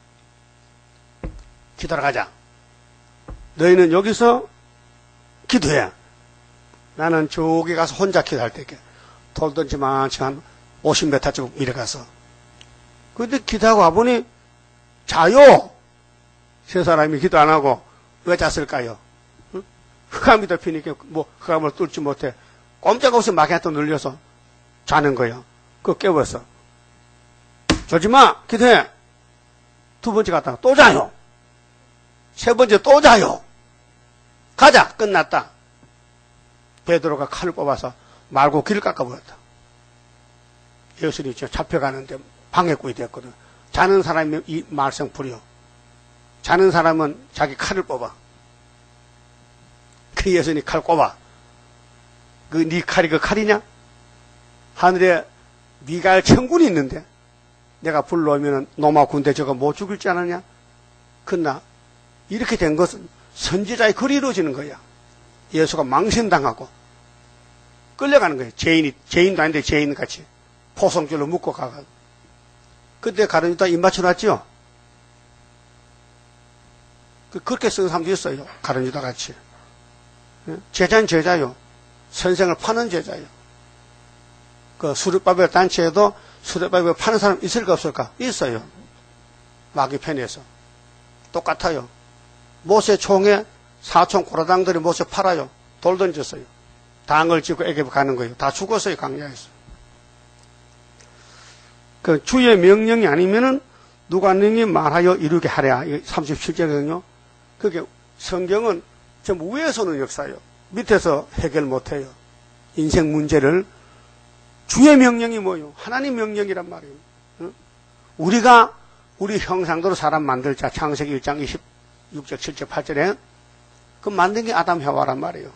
기도하러 가자. 너희는 여기서 기도해. 나는 저기 가서 혼자 기도할 때, 돌던지 많지 한 오십 미터쯤 이래 가서. 근데 기도하고 와보니, 자요! 세 사람이 기도 안 하고, 왜 잤을까요? 응? 흑암이 덮이니까, 뭐, 흑암을 뚫지 못해. 꼼짝없이 마귀한테 눌려서 자는 거예요. 그거 깨웠어. 졸지 마! 기도해! 두 번째 갔다가 또 자요! 세 번째 또 자요! 가자! 끝났다. 베드로가 칼을 뽑아서 말고 길을 깎아버렸다. 예수님이 잡혀가는데 방해꾼이 됐거든. 자는 사람이 이 말썽 부려. 자는 사람은 자기 칼을 뽑아. 그 예수님이 칼 꼽아. 그 네 칼이 그 칼이냐? 하늘에 미가엘 천군이 있는데 내가 불러오면 노마 군대 저거 못 죽일 줄 아느냐? 그러나 이렇게 된 것은 선지자의 글이 이루어지는 거야. 예수가 망신당하고 끌려가는 거예요. 죄인이, 죄인도 아닌데 죄인같이 포성줄로 묶고 가가. 그때 가룟 유다 입 맞춰놨죠? 그렇게 쓰는 사람도 있어요. 가룟 유다 같이. 제자는 제자요. 선생을 파는 제자요. 그 수르바벨 단체에도 수르바벨 파는 사람 있을까 없을까? 있어요. 마귀 편에서. 똑같아요. 모세 총에 사촌 고라당들이 모세 팔아요. 돌 던졌어요. 당을 짓고 애굽 가는 거예요. 다 죽었어요. 강야에서. 그 주의 명령이 아니면은 누가 능히 말하여 이루게 하랴. 삼십칠 절이거든요. 그게 성경은 전부 위에서 오는 역사예요. 밑에서 해결 못해요. 인생 문제를. 주의 명령이 뭐예요? 하나님 명령이란 말이에요. 응? 우리가 우리 형상대로 사람 만들자. 창세기 일 장 이십육 절, 칠 절, 팔 절에 그 만든 게 아담 해와란 말이에요.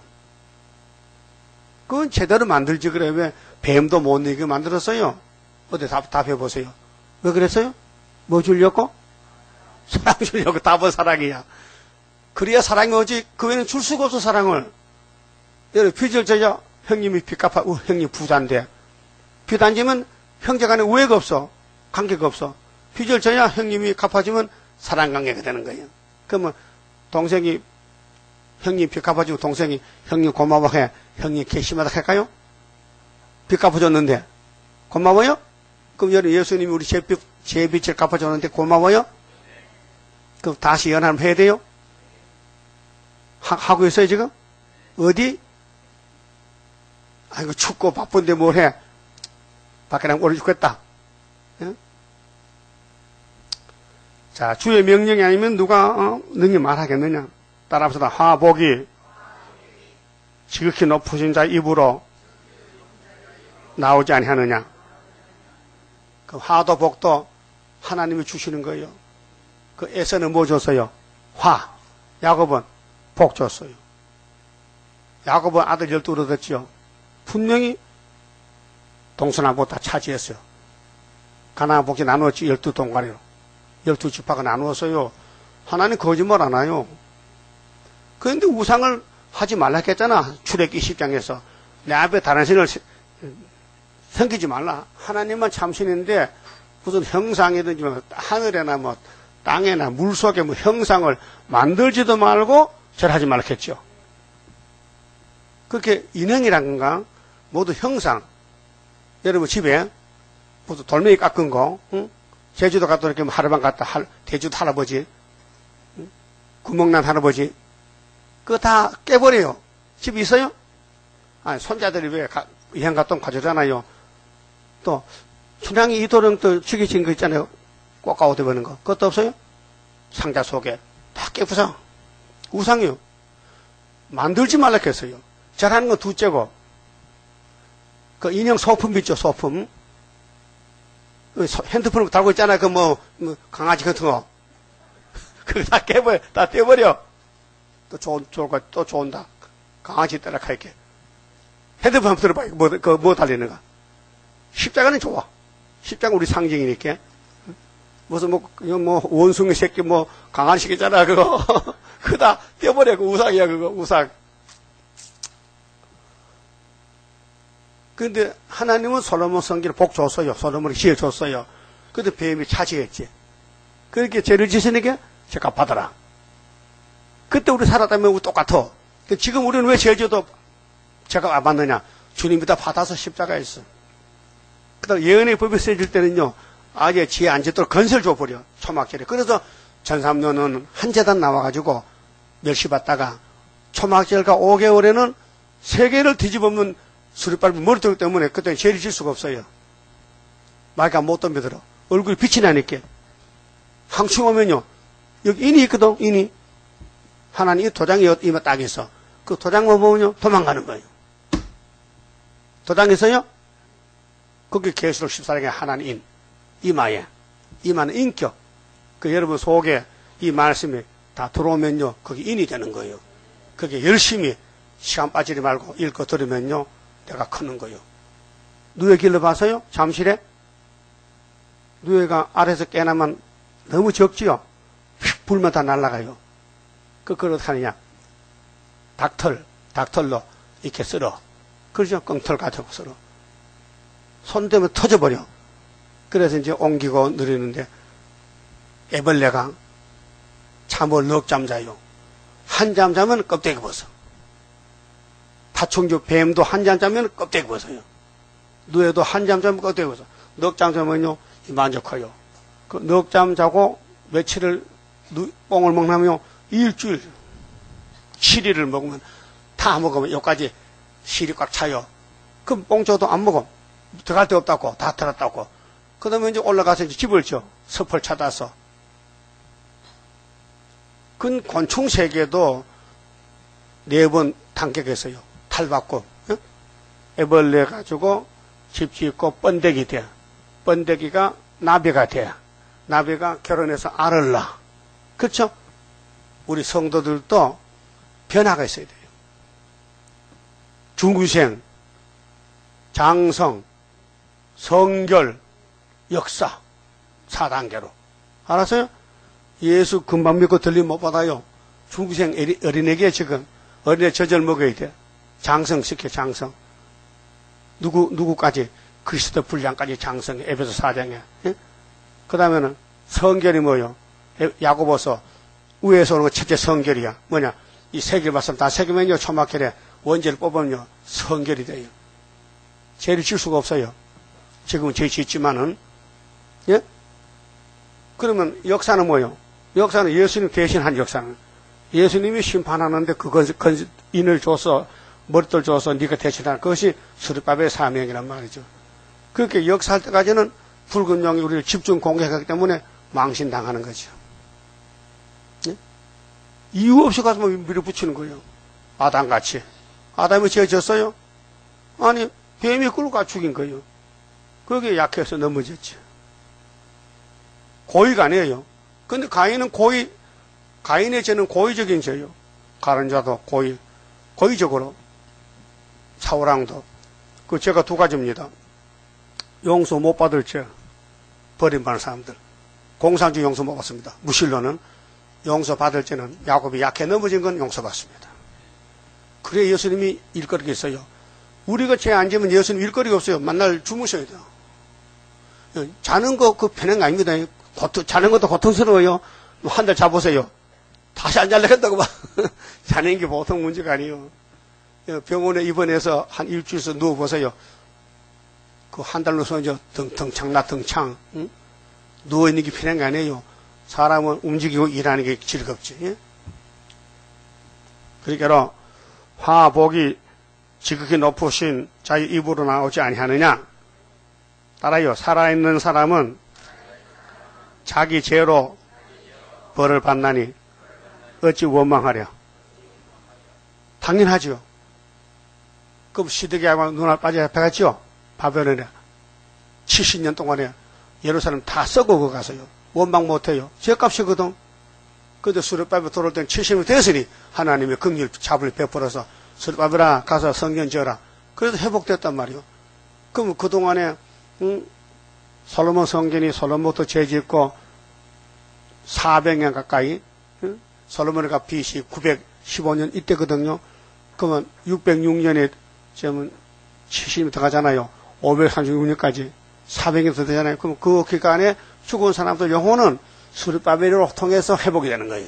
그건 제대로 만들지 그래. 왜 뱀도 못 이기게 만들었어요? 어디 답, 답해보세요. 왜 그랬어요? 뭐 주려고? 사랑 주려고. 답은 사랑이야. 그래야 사랑이 오지. 그 외에는 줄 수가 없어, 사랑을. 여러분, 빚을져야 형님이 빚 갚아. 어, 형님 부자인데. 빚 안 지면 형제 간에 우애가 없어. 관계가 없어. 빚을 져야 형님이 갚아주면 사랑 관계가 되는 거예요. 그러면 동생이 형님 빚 갚아주고 동생이 형님 고마워해. 형님 괘씸하다 할까요? 빚 갚아줬는데 고마워요? 그럼 여러분 예수님이 우리 제 빚, 제 빚을 갚아줬는데 고마워요? 그럼 다시 연합 해야 돼요? 하, 하고 있어요 지금? 어디? 아이고 춥고 바쁜데 뭘 해? 밖에 나가면 오래 죽겠다. 예? 자, 주의 명령이 아니면 누가 어? 능히 말하겠느냐? 따라합시다. 화복이 지극히 높으신 자 입으로 나오지 아니하느냐? 그 화도 복도 하나님이 주시는 거예요. 그 에서는 뭐 줬어요? 화. 야곱은 복 줬어요. 야곱은 아들 열두 얻었지요. 분명히 동서남북 다 차지했어요. 가나안 복지 나누었지. 열두 동가리로. 열두 지파가 나누었어요. 하나님 거짓말 안 해요. 그런데 우상을 하지 말라 했잖아. 출애굽기 이십 장에서. 내 앞에 다른 신을 섬기지 말라. 하나님만 참신인데 무슨 형상이든지 뭐 하늘에나 뭐 땅에나 물속에 뭐 형상을 만들지도 말고 절하지 말라 했죠. 그렇게 인형이란 건가? 모두 형상. 여러분 집에 모두 돌멩이 깎은 거, 응? 제주도 갔다 이렇게 하루만 갔다 할, 대주도 할아버지, 응? 구멍난 할아버지, 그거 다 깨버려요. 집에 있어요? 아니, 손자들이 왜 가, 이행 갔던 가져잖아요. 또, 춘향이 이도령 또 죽이신 거 있잖아요. 꽃가오 되버는 거. 그것도 없어요? 상자 속에. 다 깨부상. 우상이요. 만들지 말라 했어요. 잘하는 건 둘째고, 그 인형 소품 있죠, 소품. 핸드폰 달고 있잖아요. 그 뭐, 뭐 강아지 같은 거. 그거 다 깨버려, 다 떼버려. 또 좋은, 좋을 거, 또 좋은다. 강아지 따라 갈게. 헤드폰 한번 들어봐요. 뭐, 그, 뭐 달리는가. 십자가는 좋아. 십자가 우리 상징이니까. 무슨 뭐, 뭐, 원숭이 새끼, 뭐, 강한 새끼잖아, 그거. 그거 다 떼버려, 그 우상이야, 그거, 우상. 근데 하나님은 솔로몬 성기를 복 줬어요. 솔로몬이 지혜 줬어요. 근데 뱀이 차지했지. 그렇게 죄를 지으니까 죄값 받아라. 그때 우리 살았다면 우리 똑같아. 지금 우리는 왜 죄 져도 죄값 안 받느냐? 주님이 다 받아서 십자가에 있어. 그 다음 예언의 법이 세질 때는요, 아예 지혜 안 짓도록 건설 줘버려. 초막절에. 그래서 전삼년은 한 재단 나와가지고 멸시받다가 초막절과 오 개월에는 세 개를 뒤집어엎는 수리빨리 머리털 때문에 그때는 죄를 질 수가 없어요. 말가 못 덤벼들어. 얼굴이 빛이 나니까. 항충 오면요, 여기 인이 있거든, 인이. 하나님 이 도장이 이마 딱 있어. 그 도장만 보면요, 도망가는 거예요. 도장에서요, 거기 계시록 십사 장에 하나님 인, 이마에. 이마는 인격. 그 여러분 속에 이 말씀이 다 들어오면요, 거기 인이 되는 거예요. 그게 열심히 시간 빠지지 말고 읽고 들으면요, 내가 크는 거예요. 누에 길러봐서요, 잠실에. 누에가 아래에서 깨나면 너무 적지요? 휙 불면 다 날아가요. 그, 그걸 어떻게 하느냐. 닭털, 닭털로 이렇게 썰어. 그러죠? 꽁털 가지고 썰어. 손 대면 터져버려. 그래서 이제 옮기고 누리는데, 애벌레가 잠을 넉 잠 자요. 한 잠 자면 껍데기 벗어. 파충류 뱀도 한 잠 자면 껍데기 벗어요. 누에도 한 잠 자면 껍데기 벗어. 넉 잠 자면요, 만족해요. 그 넉 잠 자고 며칠을 뽕을 먹나면요, 일주일, 칠 일을 먹으면 다 먹으면 여기까지 실이 꽉 차요. 그럼 뽕 줘도 안 먹어. 들어갈 데 없다고, 다 들었다고. 그 다음에 이제 올라가서 이제 집을 져. 섭을 찾아서. 그 곤충 세계도 네 번 tan격했어요. 탈받고, 어? 애벌레 가지고 집 짓고 번데기 돼. 번데기가 나비가 돼. 나비가 결혼해서 알을 낳아. 그렇죠? 우리 성도들도 변화가 있어야 돼요. 중구생, 장성, 성결, 역사, 사 단계로. 알았어요? 예수 금방 믿고 들림 못 받아요. 중구생 어린애게 지금 어린애 젖을 먹어야 돼. 장성시켜, 장성. 누구, 누구까지? 그리스도 분량까지 장성해. 에베소 사 장에. 예? 그 다음에는 성결이 뭐요? 야고보서 위에서 오는 거 첫째 성결이야. 뭐냐? 이 세계를 봤으면 다 새기면요, 초막결에 원죄를 뽑으면요, 성결이 돼요. 죄를 질 수가 없어요. 지금은 죄 짓지만은, 예? 그러면 역사는 뭐요? 역사는 예수님 대신한 역사는. 예수님이 심판하는데 그건, 그건 인을 줘서, 머리털 줘서 네가 대신한 그것이 수리밥의 사명이란 말이죠. 그렇게 역사할 때까지는 붉은 용이 우리를 집중 공격하기 때문에 망신당하는 거죠. 예? 이유 없이 가서 밀어붙이는 거예요. 아담같이. 아담이 죄 졌어요? 아니, 뱀이 끌고 가 죽인 거예요. 그게 약해서 넘어졌지. 고의가 아니에요. 근데 가인은 고의, 가인의 죄는 고의적인 죄예요. 가른 자도 고의, 고의적으로. 사우랑도. 그 죄가 두 가지입니다. 용서 못 받을 죄. 버림받는 사람들. 공산주의 용서 못 받습니다. 무실로는 용서 받을 죄는 야곱이 약해 넘어진 건 용서받습니다. 그래 예수님이 일거리가 있어요. 우리가 죄 안 지면 예수님 일거리가 없어요. 만날 주무셔야 돼요. 자는 거 그 편한 거 아닙니다. 고통, 자는 것도 고통스러워요. 한 달 자보세요. 다시 안 잘려고 한다고 막. 자는 게 보통 문제가 아니에요. 병원에 입원해서 한 일주일서 누워보세요. 그 한 달 누워서 이제 등, 등창, 나등창. 응? 누워있는 게 편한 게 아니에요. 사람은 움직이고 일하는 게 즐겁지. 예? 그러니까 화복이 지극히 높으신 자기 입으로 나오지 아니하느냐. 따라요. 살아있는 사람은 자기 죄로 벌을 받나니 어찌 원망하랴. 당연하죠. 그럼 시드기야가 눈알 빠져 잡혀갔죠. 바벨론에 칠십 년 동안에 예루살렘 다 썩어 가서요. 원망 못해요. 죄값이거든. 그런데 수르바벨 돌아올 때는 칠십 년 됐으니 하나님의 긍휼 잡을 베풀어서 수르바벨아 가서 성전 지어라. 그래서 회복됐단 말이요. 그럼 그동안에 응? 솔로몬 성전이 솔로몬부터 죄짓고 사백 년 가까이, 응? 솔로몬이가 비씨 구백십오 년 이때거든요. 그러면 육백육 년에 지금 칠십 년 더 가잖아요. 오백삼십육 년까지 사백 년 더 되잖아요. 그럼 그 기간에 죽은 사람들 영혼은 수르바벨을 통해서 회복이 되는 거예요.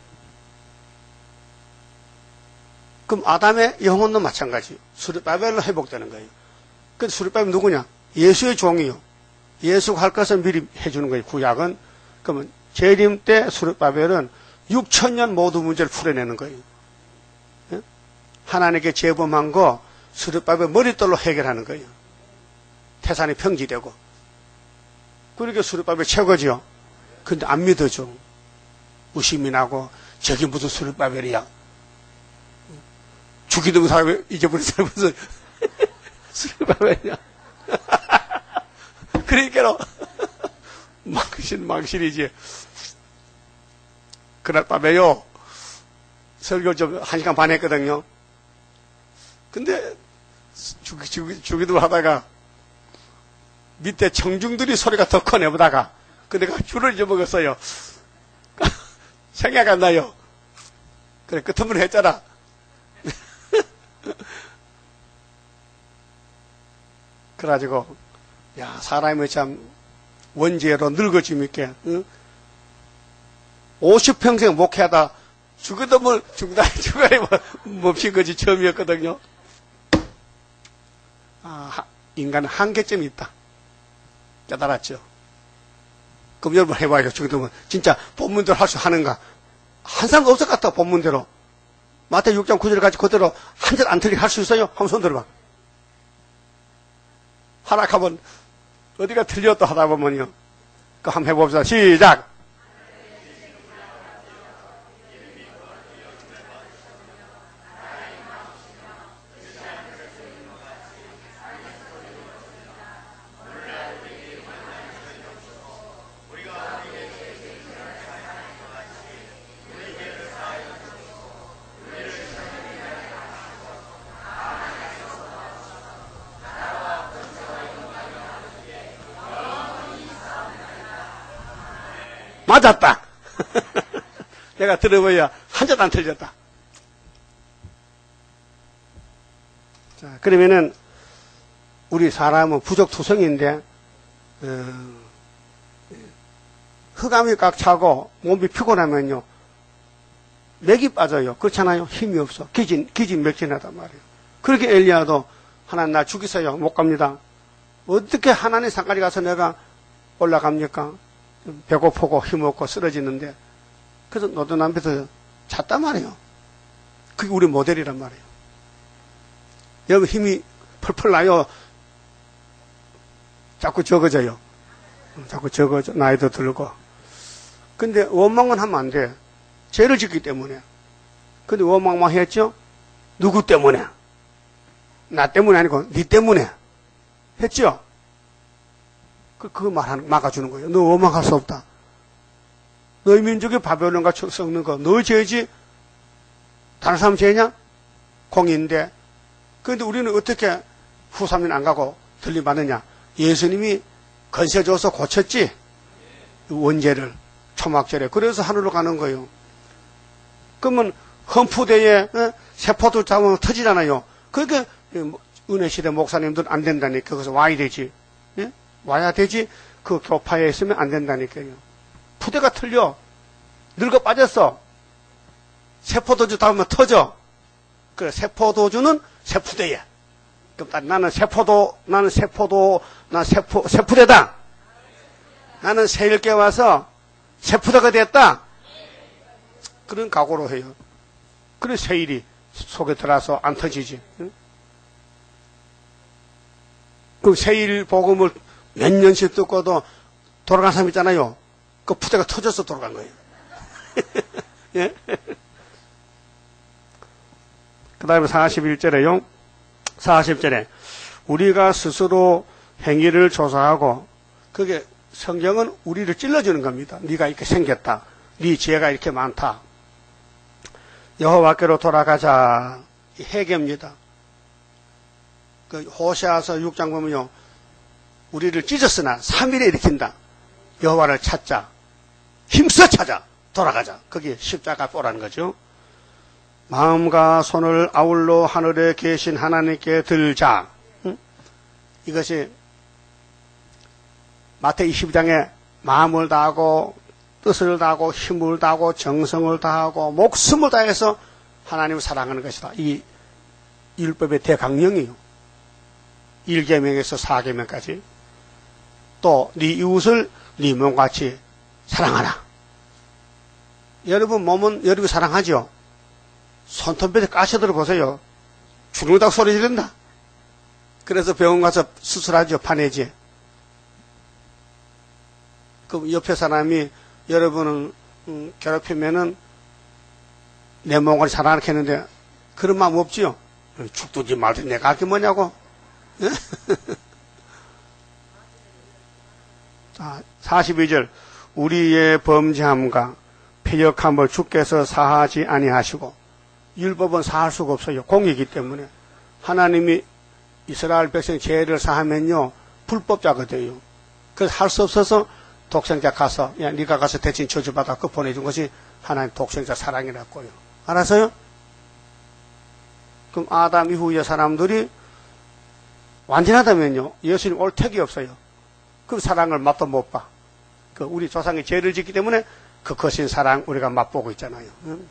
그럼 아담의 영혼도 마찬가지예요. 수르바벨로 회복되는 거예요. 근데 수르바벨은 누구냐? 예수의 종이요. 예수가 할 것을 미리 해주는 거예요. 구약은. 그러면 재림 때 수르바벨은 육천 년 모두 문제를 풀어내는 거예요. 예? 하나님께 제범한 거 수르바벨 머릿돌로 해결하는 거예요. 태산이 평지되고. 그러니까 수르바벨 최고지요. 근데 안 믿어줘. 의심이 나고 저기 무슨 수르바벨이야. 죽이던 사람을 잊어버린 사람이 무슨 수르바벨이야. 그러니까 망신 망신이지. 그날 밤에요 설교 좀 한 시간 반 했거든요. 근데 죽, 죽, 죽이도 하다가 밑에 청중들이 소리가 더 커 내보다가 그 내가 줄을 잊어먹었어요. 생각 안 나요. 그래 끝한번 했잖아. 그래가지고 야 사람이 참 원죄로 늙어짐 있게 응? 오십 평생 목회하다 죽어도 뭘 중단에 중간에 몹시 거지 처음이었거든요. 아, 인간은 한계점이 있다. 깨달았죠. 그럼 여러분 해봐요. 죽어도 진짜 본문대로 할 수 하는가? 한 사람 없을 것 같아. 본문대로. 마태복음 육 장 구 절까지 그대로 한 절 안 틀리게 할 수 있어요? 한번 손 들어봐. 하락하면 어디가 틀렸다 하다 보면요. 그 한번 해봅시다. 시작. 맞았다. 내가 들어봐야 한 점 안 틀렸다. 자, 그러면은 우리 사람은 부적투성인데 어, 흑암이 꽉 차고 몸이 피곤하면요 맥이 빠져요. 그렇잖아요. 힘이 없어. 기진 기진 맥진하단 말이에요. 그렇게 엘리야도 하나님 나 죽이세요. 못 갑니다. 어떻게 하나님 상까지 가서 내가 올라갑니까? 배고프고 힘없고 쓰러지는데 그래서 노던 앞에서 잤단 말이에요. 그게 우리 모델이란 말이에요. 여러분 힘이 펄펄 나요. 자꾸 적어져요. 자꾸 적어져. 나이도 들고. 근데 원망은 하면 안 돼. 죄를 짓기 때문에. 근데 원망만 했죠? 누구 때문에? 나 때문에 아니고 니 때문에 했죠? 그, 그거 말하는, 막아주는 거예요. 너 원망할 수 없다. 너희 민족이 바벨론과 썩는 거, 너희 죄지? 다른 사람 죄냐? 공인데. 그런데 우리는 어떻게 후삼년 안 가고 들림받느냐? 예수님이 건세 줘서 고쳤지? 원죄를, 초막절에. 그래서 하늘로 가는 거예요. 그러면 험푸대에 세포도 잡으면 터지잖아요. 그러니까 은혜시대 목사님들은 안 된다니까. 거기서 와야 되지. 예? 와야 되지. 그 교파에 있으면 안 된다니까요. 푸대가 틀려. 늙어 빠졌어. 세포도주 닿으면 터져. 그래, 세포도주는 세푸대야. 그럼 나는 세포도, 나는 세포도, 나 세포, 세푸대다. 나는 세일께 와서 세푸대가 됐다. 그런 각오로 해요. 그래, 세일이 속에 들어와서 안 터지지. 응? 그 세일 복음을 몇 년씩 듣고도 돌아간 사람 있잖아요. 그 푸대가 터져서 돌아간 거예요. 예? 그 다음에 사십일 절에요. 사십 절에 우리가 스스로 행위를 조사하고 그게 성경은 우리를 찔러주는 겁니다. 네가 이렇게 생겼다. 네 죄가 이렇게 많다. 여호와께로 돌아가자. 이 회개입니다. 그 호세아서 육 장 보면요. 우리를 찢었으나 삼 일에 일으킨다. 여호와를 찾자. 힘써 찾아. 돌아가자. 그게 십자가 뽀라는 거죠. 마음과 손을 아울러 하늘에 계신 하나님께 들자. 응? 이것이 마태 이십이 장에 마음을 다하고 뜻을 다하고 힘을 다하고 정성을 다하고 목숨을 다해서 하나님을 사랑하는 것이다. 이 율법의 대강령이요. 일 계명에서 사 계명까지. 또 네 이웃을 네 몸같이 사랑하라. 여러분 몸은 여러분이 사랑하죠. 손톱에 까쳐들어 보세요. 죽는다고 소리 지른다. 그래서 병원 가서 수술하죠. 파내지. 그 옆에 사람이 여러분을 음, 괴롭히면은 내 몸을 사랑하게 했는데 그런 마음 없지요. 죽든지 말든지 내가 할 게 뭐냐고. 자, 사십이 절 우리의 범죄함과 패역함을 주께서 사하지 아니하시고 율법은 사할 수가 없어요. 공이기 때문에 하나님이 이스라엘 백성 죄를 사하면요 불법자가 돼요. 그래서 할 수 없어서 독생자 가서 야 네가 가서 대신 저주받아 그 보내준 것이 하나님 독생자 사랑이라고요. 알았어요? 그럼 아담 이후의 사람들이 완전하다면요 예수님 올 택이 없어요. 그 사랑을 맛도 못 봐. 그 우리 조상이 죄를 짓기 때문에 그 거신 사랑 우리가 맛보고 있잖아요. 응?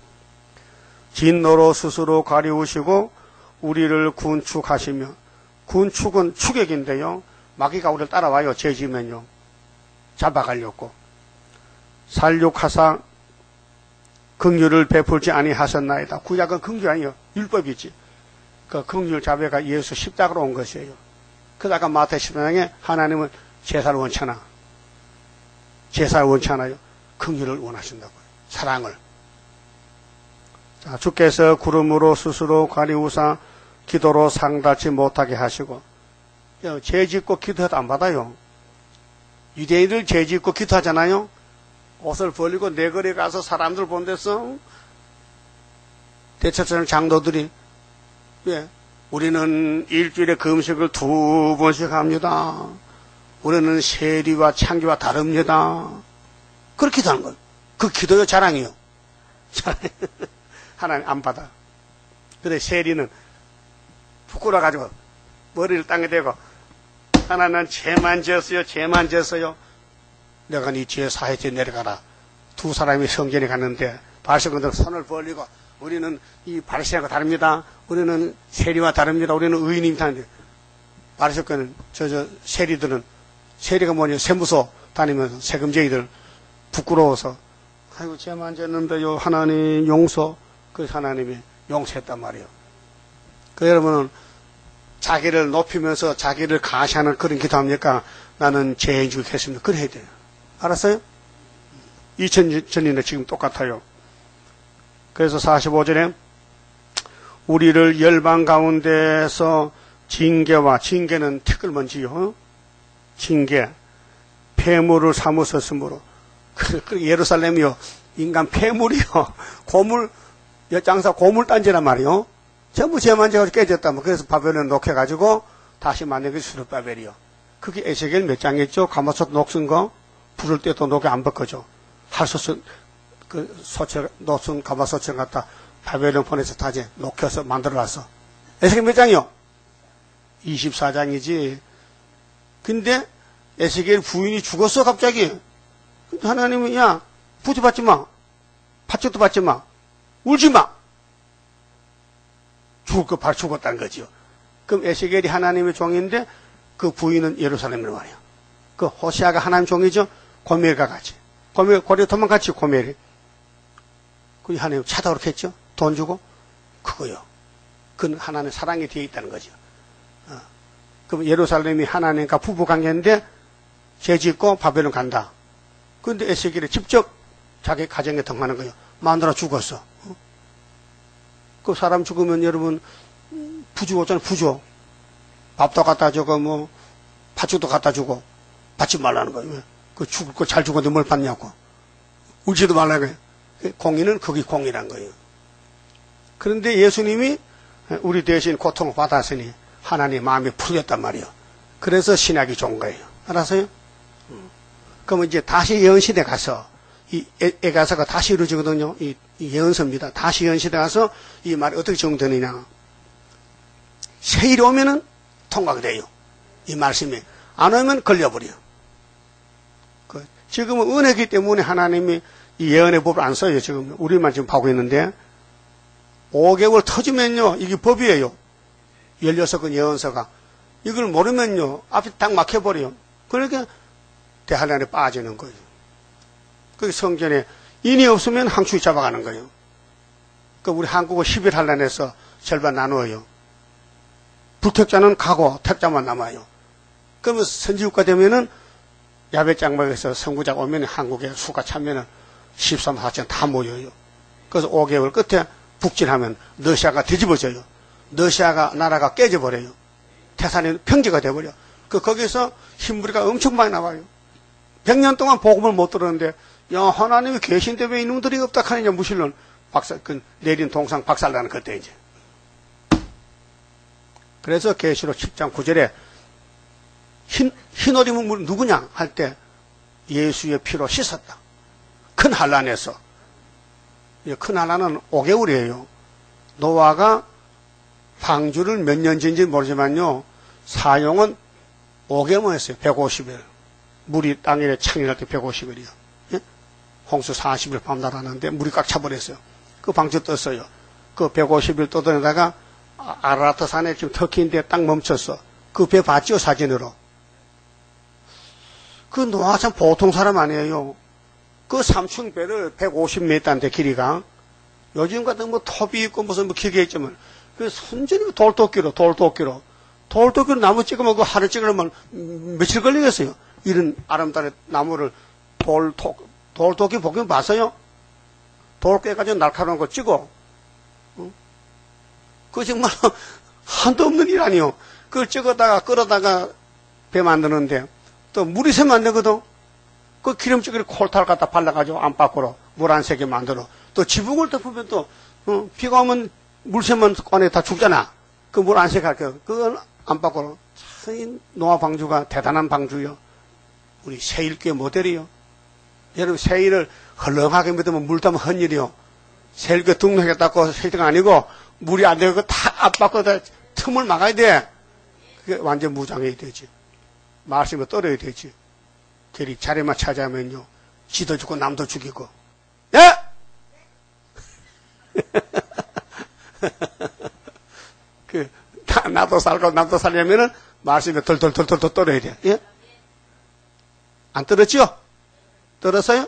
진노로 스스로 가리우시고 우리를 군축하시며 군축은 추격인데요. 마귀가 우리를 따라와요. 죄 지으면요. 잡아가려고. 살육하사 긍휼을 베풀지 아니하셨나이다. 구약은 긍휼 아니에요. 율법이지. 그 긍휼 자비가 예수 십자가로 온 것이에요. 그래서 아까 마태 십삼 장에 하나님은 제사를 원찮아. 제사를 원찮아요. 긍휼을 원하신다고요. 사랑을. 자, 주께서 구름으로 스스로 가리우사 기도로 상달치 못하게 하시고 죄 짓고 기도해도 안 받아요. 유대인들 죄 짓고 기도하잖아요. 옷을 벌리고 내거리 가서 사람들 본 데서 대처처럼 장로들이 예, 우리는 일주일에 금식을 두 번씩 합니다. 우리는 세리와 창기와 다릅니다. 그렇게 기도하는 거예요. 그 기도요 자랑이요. 자랑. 하나님 안 받아. 근데 세리는 부끄러워가지고 머리를 땅에 대고 하나는 죄만 지었어요. 죄만 지었어요. 내가 네 죄 사해죄 내려가라. 두 사람이 성전에 갔는데 바리새인들 손을 벌리고 우리는 이 바리새인과 다릅니다. 우리는 세리와 다릅니다. 우리는 의인입니다. 하는데 바리새인은 저, 저 세리들은 세리가 뭐냐 세무서 다니면서 세금쟁이들 부끄러워서 아이고 죄만 졌는데요. 하나님 용서. 그래서 하나님이 용서했단 말이에요. 그 여러분은 자기를 높이면서 자기를 가시하는 그런 기도합니까? 나는 죄인 주겠습니다. 그래야 돼요. 알았어요? 이천 년 전이나 지금 똑같아요. 그래서 사십오 절에 우리를 열방 가운데서 징계와 징계는 택을 먼지요. 징계, 폐물을 삼으셨으므로 그 예루살렘이요 인간 폐물이요 고물 장사 고물단지란 말이요. 전부 죄만 져가지고 깨졌다면 그래서 바벨론 녹여가지고 다시 만든 게 수르바벨이요. 그게 에스겔 몇 장이었죠? 가마솥 녹슨 거 부를 때도 녹이 안 벗겨져. 할소스 그 소철 녹슨 가마솥을 갖다 바벨론 보내서 다시 녹여서 만들어놨어. 에스겔 몇 장이요? 이십사 장이지. 근데 에스겔 부인이 죽었어 갑자기. 근데 하나님은 야 부지 받지 마. 팥죽도 받지 마. 울지 마. 죽을 거 바로 죽었다는 거죠. 그럼 에스겔이 하나님의 종인데 그 부인은 예루살렘으로 와요. 그 호시아가 하나님 종이죠. 고멜과 같이. 고멜, 고려 도망갔지 고멜이. 그 하나님 찾아오겠죠. 돈 주고 그거요. 그건 하나님의 사랑이 뒤에 있다는 거죠. 어. 그럼 예루살렘이 하나님과 부부 관계인데 죄 짓고 바벨론 간다. 그런데 에스겔이 직접 자기 가정에 등하는 거예요. 마누라 죽었어. 어? 그 사람 죽으면 여러분 부주 없잖아요. 부주. 밥도 갖다 주고 뭐 팥죽도 갖다 주고 받지 말라는 거예요. 그 죽을 거 잘 죽었는데 뭘 받냐고. 울지도 말라는 거예요. 공의는 거기 공의란 거예요. 그런데 예수님이 우리 대신 고통을 받았으니 하나님 마음이 풀렸단 말이에요. 그래서 신약이 좋은 거예요. 알았어요? 그러면 이제 다시 예언시대 가서 이 에가서가 다시 이루어지거든요. 이, 이 예언서입니다. 다시 예언시대 가서 이 말이 어떻게 적용되느냐. 세일이 오면은 통과가 돼요. 이 말씀이. 안 오면 걸려버려요. 그 지금은 은혜기 때문에 하나님이 이 예언의 법을 안 써요. 지금 우리만 지금 하고 있는데 오 개월 터지면요. 이게 법이에요. 열여섯 건 예언서가. 이걸 모르면요. 앞이 딱 막혀버려요. 그러니까 대환란에 빠지는 거예요. 그 성전에 인이 없으면 항축이 잡아가는 거예요. 그 우리 한국은 십일 환란에서 절반 나누어요. 불택자는 가고 택자만 남아요. 그러면 선지국가 되면은 야베장막에서 선구자가 오면 한국에 수가 차면은 십삼, 사천 다 모여요. 그래서 오 개월 끝에 북진하면 러시아가 뒤집어져요. 러시아가 나라가 깨져버려요. 태산이 평지가 돼버려. 그 거기서 흰무리가 엄청 많이 나와요. 백 년 동안 복음을 못 들었는데 야 하나님이 계신데 왜 이놈들이 없다 하느냐 무실론 박살 그 내린 동상 박살나는 그때 이제. 그래서 계시록 십 장 구 절에 흰, 흰 옷 입은 물 누구냐 할 때 예수의 피로 씻었다. 큰 환란에서. 큰 환란은 오 개월이에요. 노아가 방주를 몇 년 지인지 모르지만요. 사용은 오 개월만 했어요. 백오십 일. 물이 땅에 창이날 때 백오십 일이요. 예? 홍수 사십 일 밤낮 하는데 물이 꽉 차버렸어요. 그 방주 떴어요. 그 백오십 일 떠다니다가 아라라트 산에 지금 터키인데 딱 멈췄어. 그 배 봤죠? 사진으로. 그 노아 참 보통 사람 아니에요. 그 삼층 배를 백오십 미터인데 길이가. 요즘 같은 뭐 톱이 있고 무슨 뭐 기계 있지만 그 순전히 돌도끼로 돌도끼로 돌도끼로 나무 찍으면 그 하루 찍으려면 며칠 걸리겠어요. 이런 아름다운 나무를 돌도, 돌도끼 보기만 봤어요? 돌깨가지고 날카로운 거 찍어. 어? 그 정말 한도 없는 일 아니요. 그걸 찍어다가 끌어다가 배 만드는데 또 물이 새면 안 되거든. 그 기름찌개를 콜타를 갖다 발라가지고 안팎으로 물 안 새게 만들어. 또 지붕을 덮으면 또 어, 비가 오면 물 새면 안에 다 죽잖아. 그 물 안 새게 할게요. 그건 안팎으로. 참 노아 방주가 대단한 방주요. 우리 세일교회 모델이요. 여러분 세일을 헐렁하게 믿으면 물 타면 헛일이요. 세일교회 등록하겠다고 세일가 아니고 물이 안 되고 다 안팎으로 다 틈을 막아야 돼. 그게 완전 무장해야 되지. 말씀을 떨어야 되지. 괜히 자리만 차지하면요. 지도 죽고 남도 죽이고. 예? 그, 나, 나도 살고 남도 살려면은 말씀에 덜덜덜덜 떨어야 돼. 예? 안 떨었죠? 떨었어요?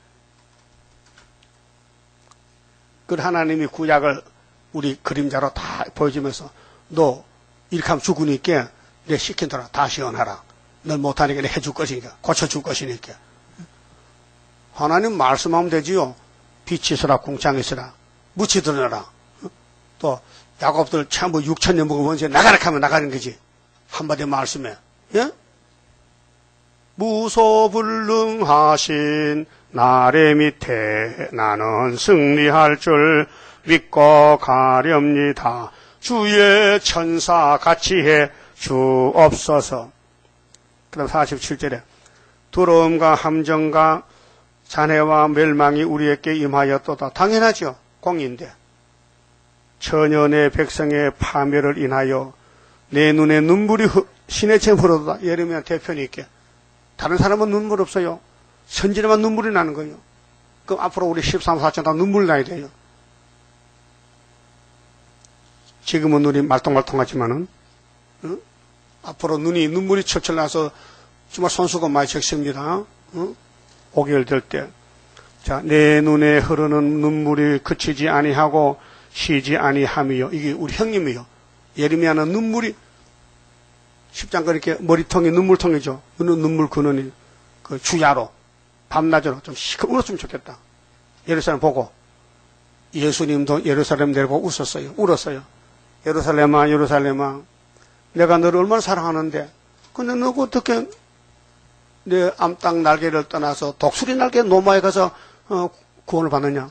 그 하나님이 구약을 우리 그림자로 다 보여주면서 너 이렇게 하면 죽으니까 내 시킨 대로 다 시원하라. 넌 못하니까 내가 해줄 것이니까 고쳐줄 것이니까. 하나님 말씀하면 되지요. 빛이 있으라 궁창이 있으라 무치 드러나라. 또 야곱들 전부 육천 년 먹으면 언제 나가라 하면 나가는 거지. 한마디 말씀에. 예? 무소불능하신 나래 밑에 나는 승리할 줄 믿고 가렵니다. 주의 천사 같이 해 주옵소서. 그다음 사십칠 절에 두려움과 함정과 잔해와 멸망이 우리에게 임하였도다. 당연하죠. 공인데. 천연의 백성의 파멸을 인하여 내 눈에 눈물이 시내처럼 흐르도다. 예레미야 대표님께. 다른 사람은 눈물 없어요. 선지자만 눈물이 나는 거예요. 그럼 앞으로 우리 십삼, 사천 다 눈물 나야 돼요. 지금은 눈이 말똥말똥하지만은 어? 앞으로 눈이 눈물이 철철 나서 정말 손수건 많이 적습니다. 어? 오 개월 될 때. 자, 내 눈에 흐르는 눈물이 그치지 아니하고 쉬지 아니함이요. 이게 우리 형님이요. 예레미야는 눈물이 십장가 이렇게 머리통이 눈물통이죠. 눈은 눈물 근원이 그 주야로 밤낮으로 좀 시커 울었으면 좋겠다. 예루살렘 보고 예수님도 예루살렘 내려보고 웃었어요. 울었어요. 예루살렘아 예루살렘아 내가 너를 얼마나 사랑하는데 근데 너가 어떻게 내 암땅 날개를 떠나서 독수리 날개 노마에 가서 어, 구원을 받느냐.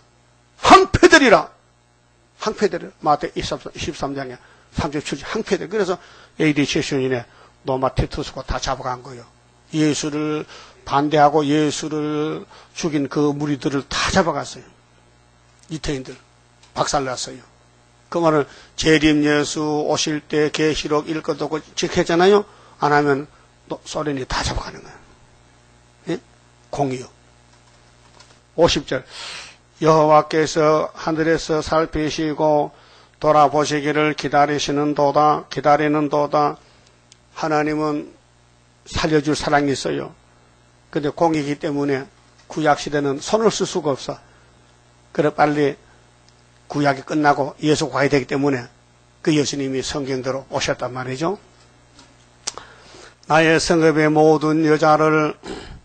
항패들이라. 항패들 마태 이십삼 장에 삼십칠 절 항패들. 그래서 에이디 칠십 년에 로마 티투스가 다 잡아간 거예요. 예수를 반대하고 예수를 죽인 그 무리들을 다 잡아갔어요. 유태인들 박살났어요. 그 말은 재림 예수 오실 때 계시록 읽어두고 지켰잖아요. 안 하면 소련이 다 잡아가는 거예요. 예? 공의요. 오십 절 여호와께서 하늘에서 살피시고 돌아보시기를 기다리시는 도다 기다리는 도다. 하나님은 살려줄 사랑이 있어요. 근데 공이기 때문에 구약시대는 손을 쓸 수가 없어. 그래 빨리 구약이 끝나고 예수 가야 되기 때문에 그 예수님이 성경대로 오셨단 말이죠. 나의 성읍의 모든 여자를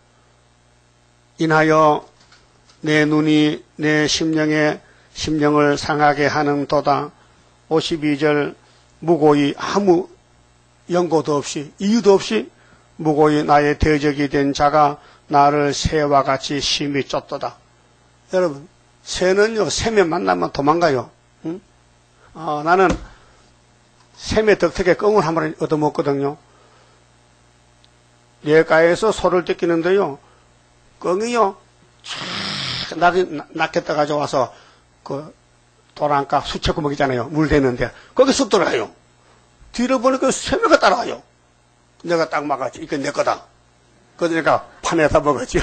인하여 내 눈이 내 심령에 심령을 상하게 하는 도다. 오십이 절 무고히 아무 연고도 없이 이유도 없이 무고히 나의 대적이 된 자가 나를 새와 같이 심히 쫓도다. 여러분 새는요 샘에 만나면 도망가요. 응? 어, 나는 샘의 덕택에 껌을 한 마리 얻어먹거든요. 예가에서 소를 뜯기는데요 껌이요 낙이 낙겠다 가져와서 그 도랑가 수채구멍이잖아요. 물 대는데 거기 쑥 들어가요. 뒤를 보니까 샘매가 따라와요. 내가 딱 막았지. 이게 내 거다. 그래서 내가 판에다 먹었죠.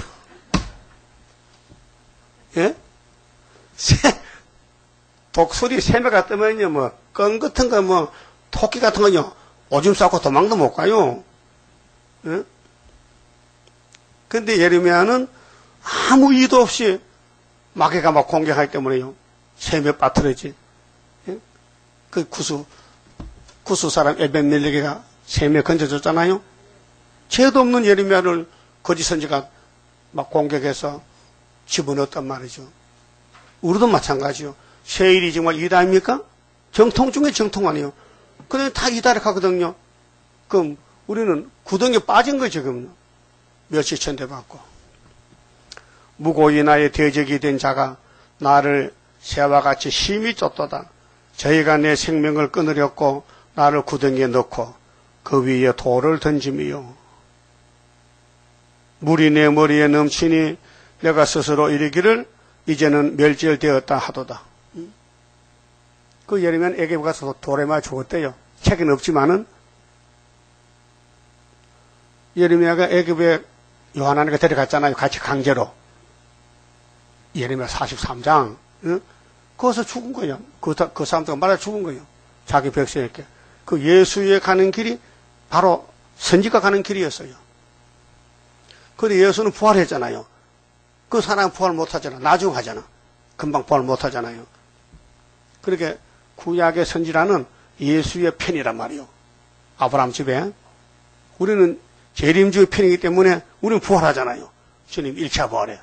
예? 새, 독수리 샘매가 뜨면요, 뭐, 껌 같은 거, 뭐, 토끼 같은 거요, 오줌 싸고 도망도 못 가요. 예? 근데 예레미야는 아무 이유도 없이 마귀가 막 공격하기 때문에요. 샘에 빠뜨려지. 예? 그 구수, 구수 사람 에벤멜렉이가 샘에 건져줬잖아요. 죄도 없는 예레미야를 거짓 선지가 막 공격해서 집어넣었단 말이죠. 우리도 마찬가지요. 세일이 정말 이다 아닙니까? 정통 중에 정통 아니에요. 그런데 다 이다를 가거든요. 그럼 우리는 구덩이에 빠진 거죠, 지금. 몇십 천대 받고. 무고히 나의 대적이 된 자가 나를 새와 같이 심히 쫓도다. 저희가 내 생명을 끊으렸고 나를 구덩이에 넣고 그 위에 돌을 던짐이요. 물이 내 머리에 넘치니 내가 스스로 이르기를 이제는 멸절되었다 하도다. 그 예레미야는 애굽에 가서 돌에 맞아 죽었대요. 책은 없지만은 예레미야가 애굽에 요한하니까 데려갔잖아요. 같이 강제로. 예레미야 사십삼 장. 응? 거기서 죽은 거예요. 그, 그 사람들과 말아 죽은 거예요. 자기 백성에게. 그 예수에 가는 길이 바로 선지가 가는 길이었어요. 그런데 예수는 부활했잖아요. 그 사람 부활 못하잖아. 나중에 하잖아. 금방 부활 못하잖아요. 그렇게 구약의 선지라는 예수의 편이란 말이요. 아브라함 집에. 우리는 재림주의 편이기 때문에 우리는 부활하잖아요. 주님 일 차 부활해.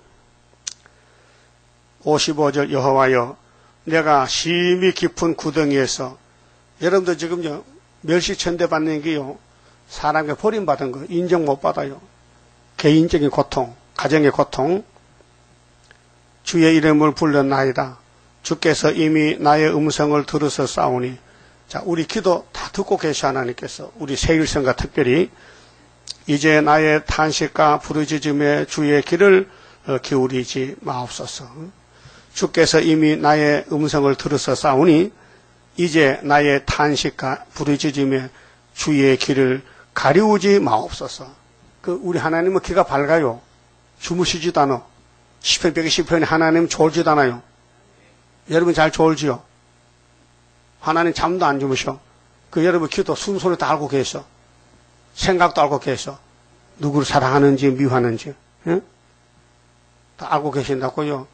오십오 절 여호와여 내가 심히 깊은 구덩이에서 여러분들 지금요 멸시천대 받는 게요 사람에게 버림받은 거 인정 못 받아요. 개인적인 고통, 가정의 고통. 주의 이름을 불렀나이다. 주께서 이미 나의 음성을 들으서 싸우니. 자, 우리 기도 다 듣고 계셔 하나님께서. 우리 세일성과 특별히 이제 나의 탄식과 부르짖음에 주의 귀를 기울이지 마옵소서. 주께서 이미 나의 음성을 들으서 싸우니 이제 나의 탄식과 부르짖음에 주의 귀를 가리우지 마옵소서. 그 우리 하나님은 귀가 밝아요. 주무시지도 않아. 시편 백이십 편에 하나님 졸지도 않아요. 여러분 잘 졸지요? 하나님 잠도 안 주무셔. 그 여러분 귀도 순소리 다 알고 계셔. 생각도 알고 계셔. 누구를 사랑하는지 미워하는지 응? 다 알고 계신다고요.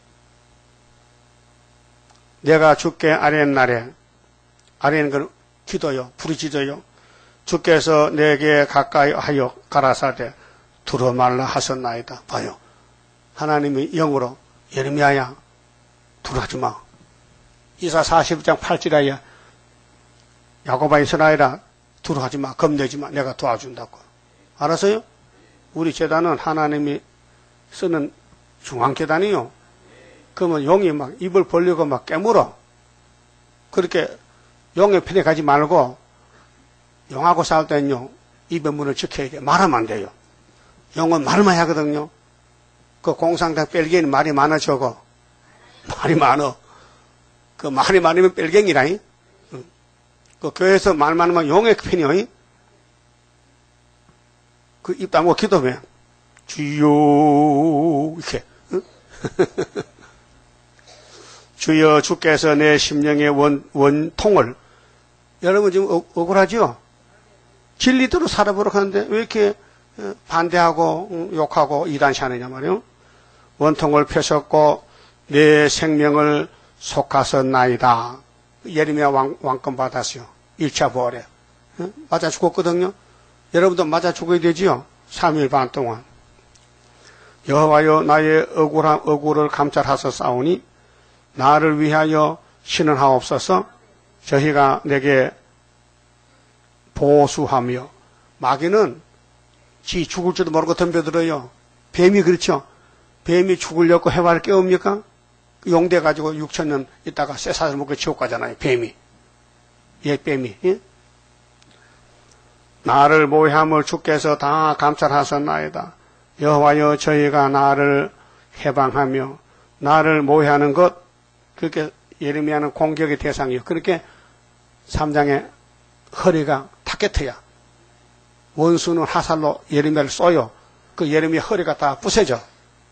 내가 주께 아뢰는 날에 아뢰는 걸 기도요. 부르짖어요. 주께서 내게 가까이 하여 가라사대 두려말라 하셨나이다. 봐요. 하나님이 영으로 예레미야야 두려하지 마. 이사 사십 장 팔 절에 야곱아 이스라엘아 두려하지 마. 겁내지 마. 내가 도와준다고. 알았어요? 우리 제단은 하나님이 쓰는 중앙계단이요. 그러면 용이 막 입을 벌리고 막 깨물어. 그렇게 용의 편에 가지 말고 용하고 싸울 때는요, 입의 문을 지켜야 돼. 말하면 안 돼요. 용은 말만 하거든요. 그 공상당 뺄갱이는 말이 많아, 적어. 말이 많어. 그 말이 많으면 뺄갱이라잉. 그 교회에서 말 많으면 용의 편이요. 그 입 다물고 기도하면, 주여, 이렇게. 주여, 주께서 내 심령의 원, 원통을, 여러분 지금 억, 억울하죠? 진리대로 살아보려고 하는데 왜 이렇게 반대하고 욕하고 이단시하느냐 말이요. 원통을 펴셨고 내 생명을 속하셨나이다. 예레미야 왕, 왕권 받았어요. 일 차 부활에. 맞아 죽었거든요. 여러분도 맞아 죽어야 되지요. 삼 일 반 동안. 여호와여 나의 억울한 억울을 감찰하소서오니 나를 위하여 신원하옵소서. 저희가 내게 보수하며. 마귀는 지 죽을 줄도 모르고 덤벼들어요. 뱀이 그렇죠. 뱀이 죽으려고 해와를 깨웁니까? 용돼 가지고 육천 년 있다가 쇠사슬 먹고 지옥 가잖아요. 뱀이. 예, 뱀이. 예? 나를 모함을 주께서 다 감찰하셨나이다. 여호와여 저희가 나를 해방하며 나를 모해하는 것, 그렇게 예레미야는 공격의 대상이요. 그렇게 삼 장에 허리가 타켓트야. 원수는 화살로 예레미야를 쏘요. 그 예레미야 허리가 다 부서져.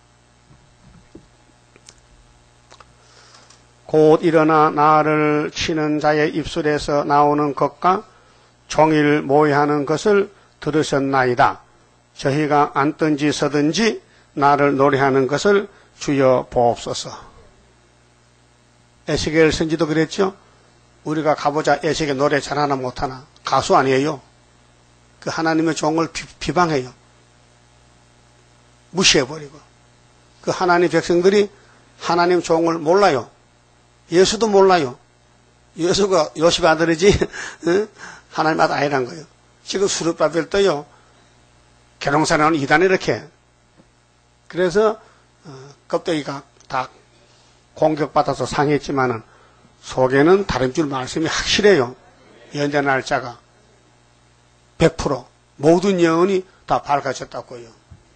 곧 일어나 나를 치는 자의 입술에서 나오는 것과 종일 모해하는 것을 들으셨나이다. 저희가 앉든지 서든지 나를 노래하는 것을 주여 보옵소서. 에스겔 선지도 그랬죠. 우리가 가보자. 에스겔 노래 잘하나 못하나. 가수 아니에요. 그 하나님의 종을 비, 비방해요. 무시해버리고. 그 하나님 백성들이 하나님 종을 몰라요. 예수도 몰라요. 예수가 요셉 아들이지 하나님 아들 아니란 거예요. 지금 수르바벨도요. 계룡산에는 이단이 이렇게. 그래서 껍데기가 다 공격받아서 상했지만은 속에는 다른 줄 말씀이 확실해요. 연재 날짜가 백 퍼센트 모든 예언이 다 밝아졌다고요.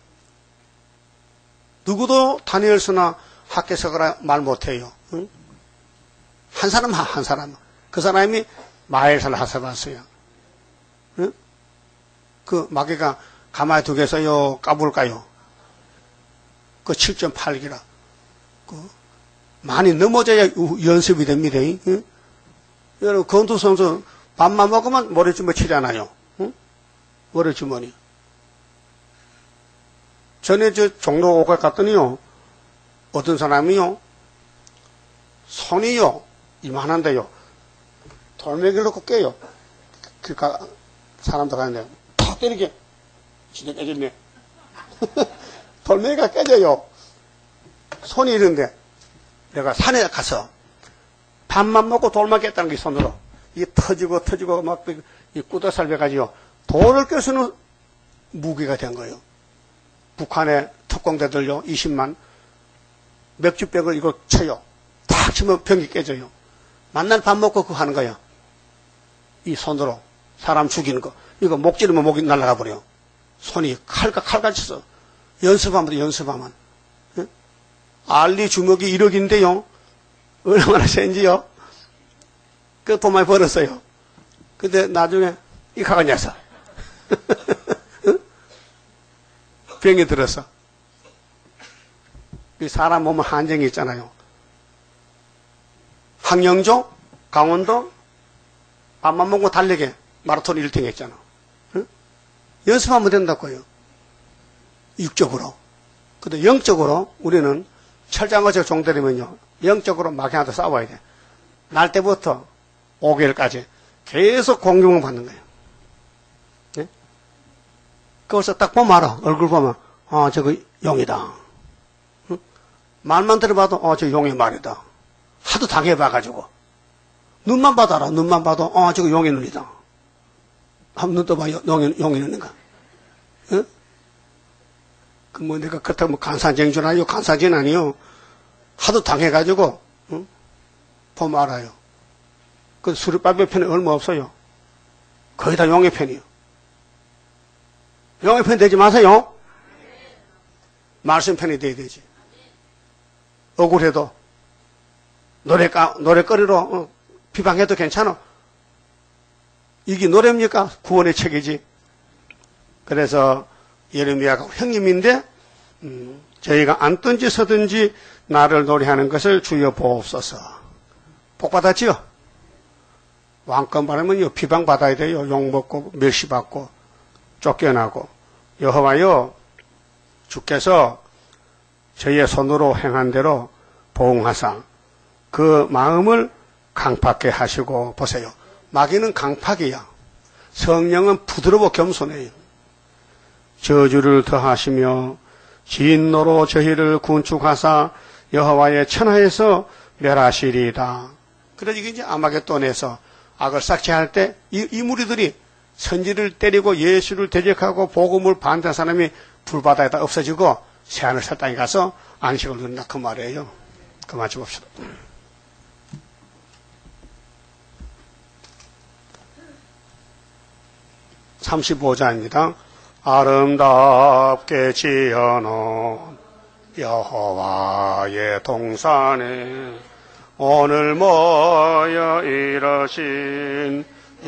누구도 다니엘서나 학개서거라 말 못해요. 응? 한 사람 한 사람 그 사람이 마엘살 하사봤어요. 응? 그 마귀가 가만히 두겠어요? 까불까요? 그 칠 점 팔 기라. 그 많이 넘어져야 연습이 됩니다. 응? 여러분 권투 선수 밥만 먹으면 모래주머니 치잖아요. 응? 모래주머니. 전에 저 종로 오가 갔더니요. 어떤 사람이요. 손이요. 이만한데요. 돌멩이를 놓고 깨요. 그니까 사람들 가는데 탁 때리게. 진짜 깨졌네. 돌멩이가 깨져요. 손이 이런데 내가 산에 가서 밥만 먹고 돌만 깼다는 게 손으로. 이게 터지고 터지고 막 이 꾸더살배 가지고 돌을 껴서는 무기가 된 거예요. 북한에 특공대들요. 이십만 맥주병을 이거 쳐요. 탁 치면 병이 깨져요. 만날 밥 먹고 그거 하는 거야. 이 손으로 사람 죽이는 거. 이거 목 찌르면 목이 날아가 버려. 손이 칼과 칼같이 써. 연습하면 연습하면. 응? 알리 주먹이 일억인데요. 얼마나 센지요. 그 돈 많이 벌었어요. 근데 나중에 이 가가 냐서. 응? 병이 들어서. 사람 몸은 한정이 있잖아요. 항영조, 강원도, 밥만 먹고 달리게 마라톤 일 등 했잖아. 응? 연습하면 된다고요. 육적으로. 근데 영적으로 우리는 철장어적 종들이면요. 영적으로 마귀한테 싸워야 돼. 날 때부터 오 개월까지 계속 공격을 받는 거예요. 네? 그래서 딱 보면 알아. 얼굴 보면, 아, 저거 용이다. 응? 말만 들어봐도, 어, 저 용의 말이다. 하도 당해봐가지고. 눈만 봐도 알아. 눈만 봐도, 어, 저거 용의 눈이다. 한번 눈 떠봐, 용의, 용의 눈인가. 응? 그 뭐 내가 그렇다고 뭐 간사쟁준 아니요. 간사진 아니요. 하도 당해가지고, 응? 보면 알아요. 그 수르바벨 편에 얼마 없어요. 거의 다 용의 편이요. 용의 편 되지 마세요. 말씀 편이 돼야 되지. 억울해도 노래, 노래거리로 어, 비방해도 괜찮아. 이게 노래입니까? 구원의 책이지. 그래서 예레미야가 형님인데 음, 저희가 앉든지 서든지 나를 노래하는 것을 주여 보옵소서. 복 받았지요? 왕권 받으면요 비방 받아야 돼요. 욕 먹고 멸시 받고 쫓겨나고. 여호와여 주께서 저희의 손으로 행한 대로 보응하사 그 마음을 강팍게 하시고. 보세요. 마귀는 강팍이야. 성령은 부드러워 겸손해요. 저주를 더하시며 진노로 저희를 군축하사 여호와의 천하에서 멸하시리이다. 그래서 이게 이제 아마겟돈에서 악을 삭제할 때 이 이 무리들이 선지를 때리고 예수를 대적하고 복음을 반대한 사람이 불바다에다 없어지고 새하늘 새 땅에 가서 안식을 누린다 그 말이에요. 그만 좀 봅시다. 삼십오 장입니다. 아름답게 지어놓은 여호와의 동산에 오늘 모여 이르신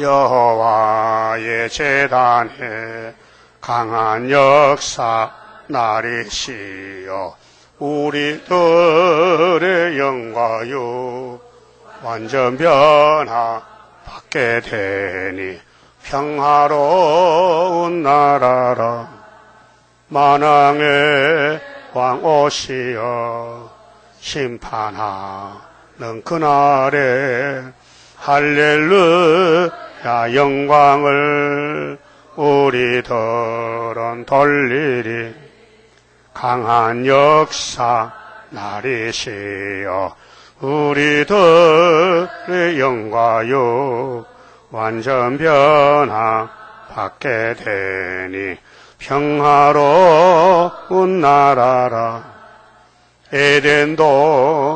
여호와의 제단에 강한 역사 나리시여 우리들의 영광요 완전 변화 받게 되니 평화로운 나라라. 만왕의 왕 오시어 심판하는 그날에 할렐루야 영광을 우리들은 돌리리. 강한 역사 나리시여 우리들의 영광요 완전 변화 받게 되니 평화로운 나라라. 에덴도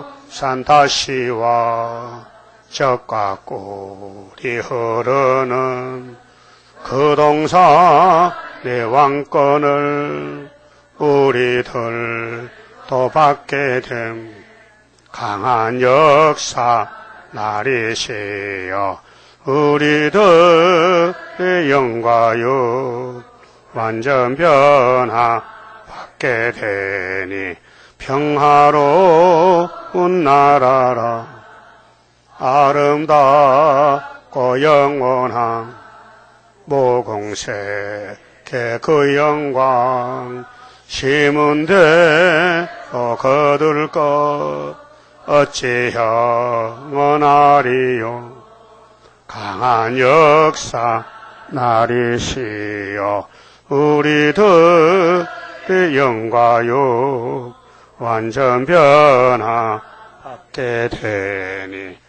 산다시와 적과 꿀이 흐르는 그 동산의 왕권을 우리들 또 받게 됨. 강한 역사 나리시여 우리들의 영광요 완전 변화 받게 되니 평화로운 나라라. 아름답고 영원한 모공색의 그 영광 심은 대로 거둘 것 어찌 영원하리요. 강한 역사 나리시여 우리들의 영광요 완전 변화 받게 되니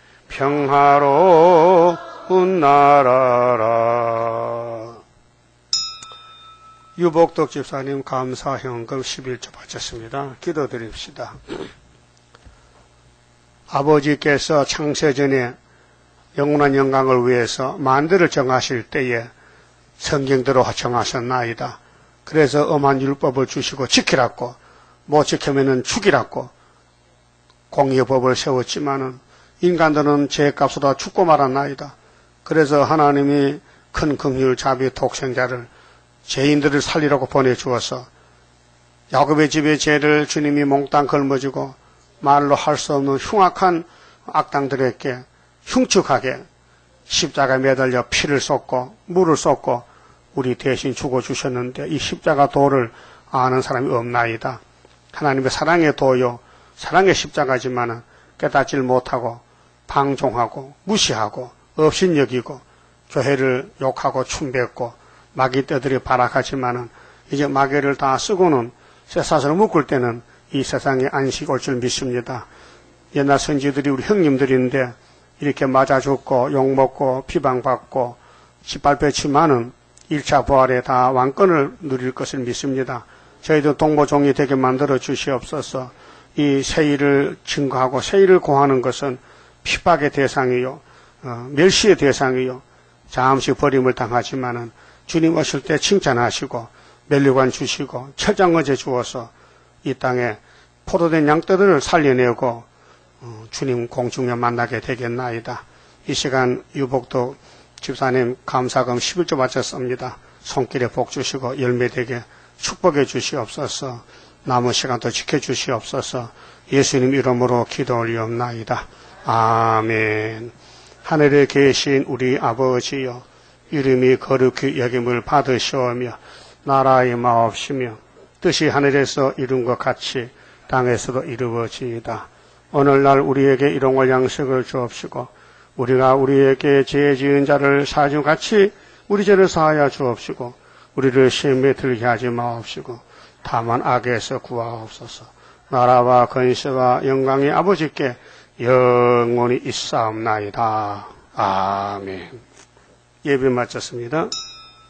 평화로운 나라라. 유복덕 집사님 감사현금 십일 조 바쳤습니다. 기도드립시다. 아버지께서 창세전에 영원한 영광을 위해서 만들을 정하실 때에 성경대로 정하셨나이다. 그래서 엄한 율법을 주시고 지키라고, 못 지키면은 죽이라고 공의의 법을 세웠지만은 인간들은 죄값보다 죽고 말았나이다. 그래서 하나님이 큰 긍휼 자비 독생자를 죄인들을 살리라고 보내주어서 야곱의 집의 죄를 주님이 몽땅 걸머지고 말로 할 수 없는 흉악한 악당들에게 흉측하게 십자가에 매달려 피를 쏟고 물을 쏟고 우리 대신 죽어주셨는데 이 십자가 도를 아는 사람이 없나이다. 하나님의 사랑의 도요, 사랑의 십자가지만은 깨닫질 못하고 방종하고 무시하고 업신여기고 교회를 욕하고 춤뱉고 마귀 떼들이 발악하지만은 이제 마귀를 다 쓰고는 쇠사슬을 묶을 때는 이 세상에 안식이 올 줄 믿습니다. 옛날 선지들이 우리 형님들인데 이렇게 맞아 죽고 욕먹고 비방받고 짓밟혔지만은 일 차 부활에 다 왕권을 누릴 것을 믿습니다. 저희도 동보종이 되게 만들어 주시옵소서. 이 세일을 증거하고 세일을 고하는 것은 핍박의 대상이요, 어, 멸시의 대상이요, 잠시 버림을 당하지만은 주님 오실 때 칭찬하시고 멸류관 주시고 철장거제 주어서 이 땅에 포도된 양떼들을 살려내고 어, 주님 공중에 만나게 되겠나이다. 이 시간 유복도 집사님 감사금 십일조 바쳤습니다. 손길에 복 주시고 열매되게 축복해 주시옵소서. 남은 시간도 지켜주시옵소서. 예수님 이름으로 기도 올리옵나이다. 아멘. 하늘에 계신 우리 아버지여, 이름이 거룩히 여김을 받으시오며 나라의 마옵시며 뜻이 하늘에서 이룬 것 같이 땅에서도 이루어지이다. 오늘날 우리에게 일용할 양식을 주옵시고 우리가 우리에게 죄 지은 자를 사준 같이 우리 죄를 사하여 주옵시고 우리를 시험에 들게 하지 마옵시고 다만 악에서 구하옵소서. 나라와 권세와 영광이 아버지께 영원히 있사옵나이다. 아멘. 예배 마쳤습니다.